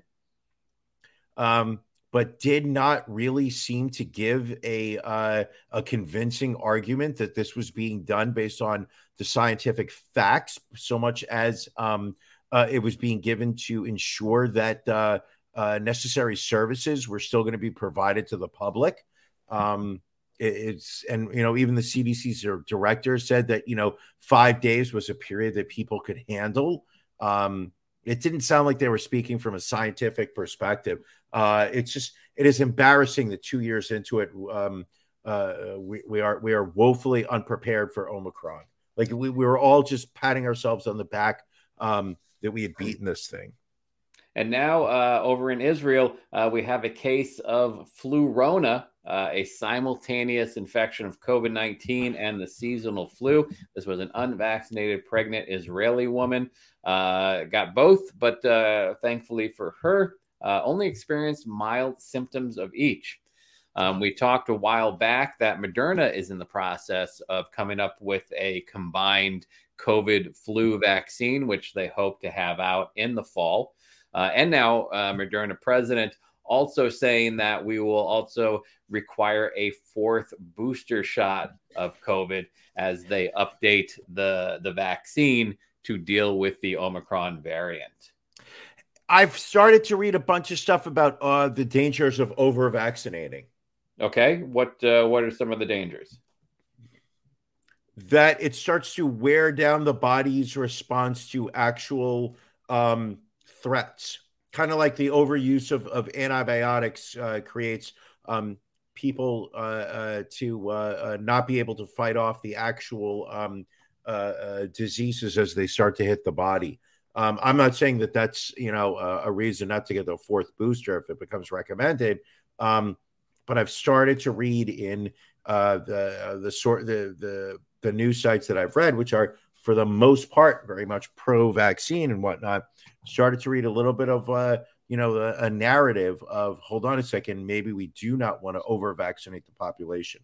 Um, but did not really seem to give a uh, a convincing argument that this was being done based on the scientific facts, so much as um, uh, it was being given to ensure that uh, uh, necessary services were still going to be provided to the public. Um, it, it's and you know even the C D C's director said that you know five days was a period that people could handle. Um, it didn't sound like they were speaking from a scientific perspective. Uh, it's just it is embarrassing that two years into it, um, uh, we, we are we are woefully unprepared for Omicron. Like we, we were all just patting ourselves on the back um, that we had beaten this thing. And now uh, over in Israel, uh, we have a case of Flu-Rona, uh, a simultaneous infection of COVID nineteen and the seasonal flu. This was an unvaccinated pregnant Israeli woman. Uh, got both, but uh, thankfully for her, uh, only experienced mild symptoms of each. Um, we talked a while back that Moderna is in the process of coming up with a combined COVID flu vaccine, which they hope to have out in the fall. Uh, and now uh, Moderna president also saying that we will also require a fourth booster shot of COVID as they update the, the vaccine to deal with the Omicron variant. I've started to read a bunch of stuff about uh, the dangers of over vaccinating. Okay. What, uh, what are some of the dangers? That it starts to wear down the body's response to actual um, threats. Kind of like the overuse of, of antibiotics uh, creates um, people uh, uh, to uh, uh, not be able to fight off the actual um, uh, uh, diseases as they start to hit the body. Um, I'm not saying that that's, you know, uh, a reason not to get the fourth booster if it becomes recommended. Um, but I've started to read in uh, the uh, the sort the the the news sites that I've read, which are for the most part very much pro-vaccine and whatnot. Started to read a little bit of uh, you know a, a narrative of hold on a second, maybe we do not want to over-vaccinate the population.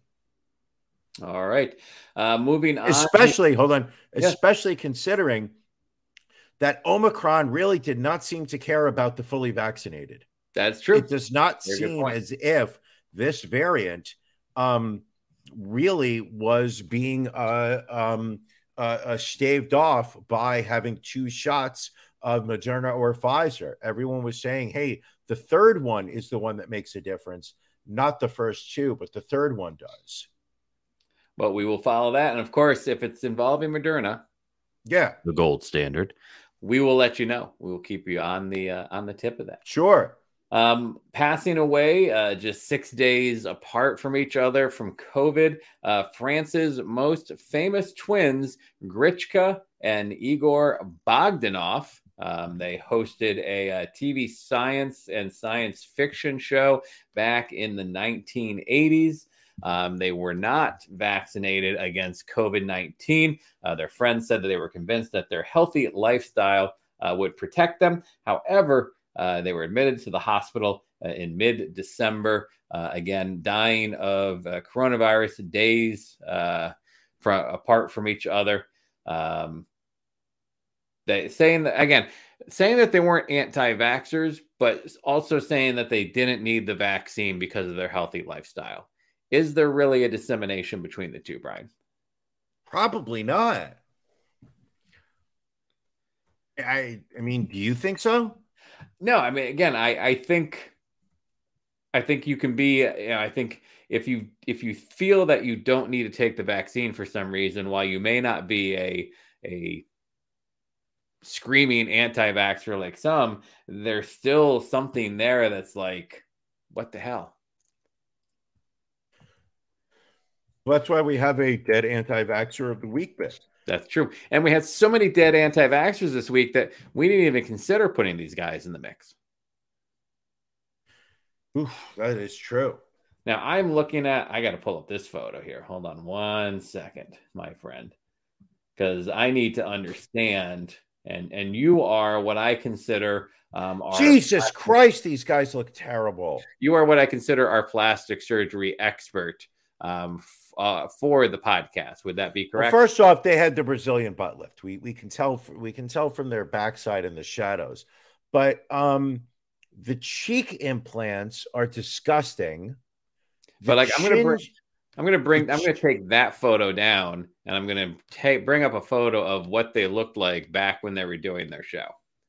All right, uh, moving on. Especially hold on, Yeah. especially considering that Omicron really did not seem to care about the fully vaccinated. That's true. It does not Very good seem point. as if this variant um, really was being uh, um, uh, uh, staved off by having two shots of Moderna or Pfizer. Everyone was saying, hey, the third one is the one that makes a difference, not the first two, but the third one does. But we will follow that. And of course, if it's involving Moderna, Yeah, the gold standard, we will let you know. We will keep you on the uh, on the tip of that. sure. Um, passing away uh, just six days apart from each other from COVID, uh, France's most famous twins, Grichka and Igor Bogdanov. Um, they hosted a, a T V science and science fiction show back in the nineteen eighties. Um, they were not vaccinated against COVID nineteen. Uh, their friends said that they were convinced that their healthy lifestyle uh, would protect them. However, uh, they were admitted to the hospital uh, in mid-December, uh, again, dying of uh, coronavirus days uh, from, apart from each other. Um, they saying that, again, saying that they weren't anti-vaxxers, but also saying that they didn't need the vaccine because of their healthy lifestyle. Is there really a dissemination between the two, Brian? Probably not. I I mean, do you think so? No, I mean, again, I, I think, I think you can be, you know, I think if you, if you feel that you don't need to take the vaccine for some reason, while you may not be a, a screaming anti-vaxxer like some, there's still something there that's like, what the hell? Well, that's why we have a dead anti-vaxxer of the week bit. That's true. And we had so many dead anti-vaxxers this week that we didn't even consider putting these guys in the mix. Oof, that is true. Now I'm looking at, I got to pull up this photo here. Hold on one second, my friend, because I need to understand. And, and you are what I consider um, our Jesus plastic, Christ, these guys look terrible. You are what I consider our plastic surgery expert um, f- uh, for the podcast. Would that be correct? Well, first off, they had the Brazilian butt lift. We we can tell we can tell from their backside in the shadows, but um, the cheek implants are disgusting. The but like I'm gonna bring, chin- I'm gonna bring I'm gonna take that photo down, and I'm gonna take bring up a photo of what they looked like back when they were doing their show.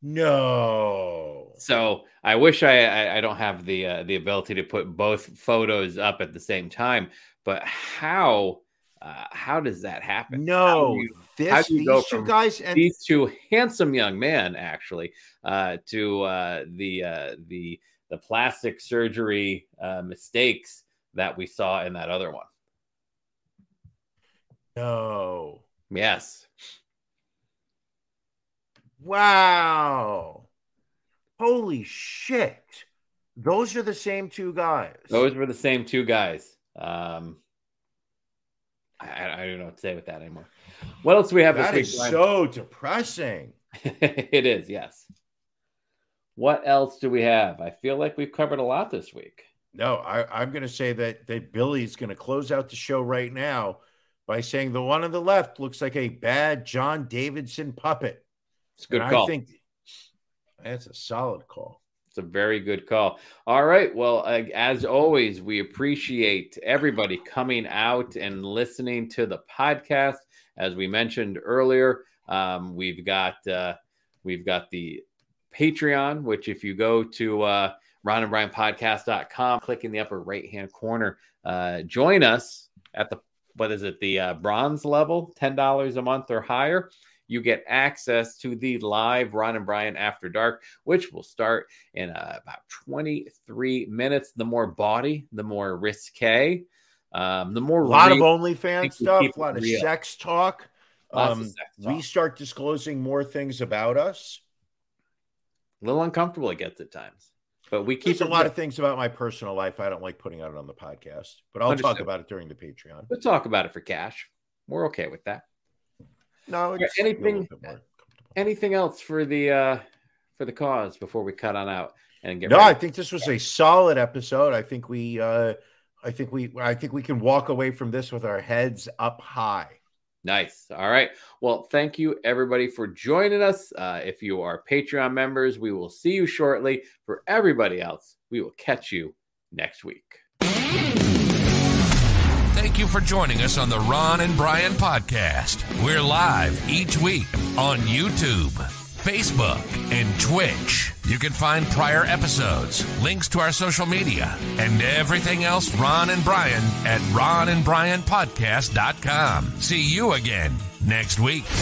No. So I wish I I, I don't have the uh, the ability to put both photos up at the same time. But how uh, how does that happen? No. How do you, this how do you these go two from guys and these two handsome young men actually uh, to uh, the uh, the the plastic surgery uh, mistakes that we saw in that other one? no. Yes. Wow. Holy shit. Those are the same two guys. Those were the same two guys. Um, I, I don't know what to say with that anymore. What else do we have That this is week, Brian? so depressing. It is, yes. What else do we have? I feel like we've covered a lot this week. No, I, I'm going to say that, that Billy's going to close out the show right now by saying the one on the left looks like a bad John Davidson puppet. It's a good And call. I think that's a solid call. It's a very good call. All right. Well, uh, as always, we appreciate everybody coming out and listening to the podcast. As we mentioned earlier, um, we've got uh, we've got the Patreon, which if you go to uh, ron and brian podcast dot com, click in the upper right hand corner, uh, join us at the what is it the uh, bronze level, ten dollars a month or higher. You get access to the live Ron and Brian After Dark, which will start in uh, about twenty-three minutes. The more body, the more risque, um, the more A lot real, of OnlyFans stuff, a lot of real. sex talk. Lots Um, of sex talk. we start disclosing more things about us. A little uncomfortable it gets at times, but we keep There's a it lot real. of things about my personal life I don't like putting out on the podcast, but I'll talk Understood. about it during the Patreon. We'll talk about it for cash. We're okay with that. No, it's anything- a little bit more comfortable. Anything else for the uh, for the cause before we cut on out and get No, ready? I think this was a solid episode. I think we, uh, I think we, I think we can walk away from this with our heads up high. Nice. All right. Well, thank you everybody for joining us. Uh, if you are Patreon members, we will see you shortly. For everybody else, we will catch you next week. Thank you for joining us on the Ron and Brian podcast. We're live each week on YouTube, Facebook, and Twitch. You can find prior episodes, links to our social media, and everything else Ron and Brian at ron and brian podcast dot com. See you again next week.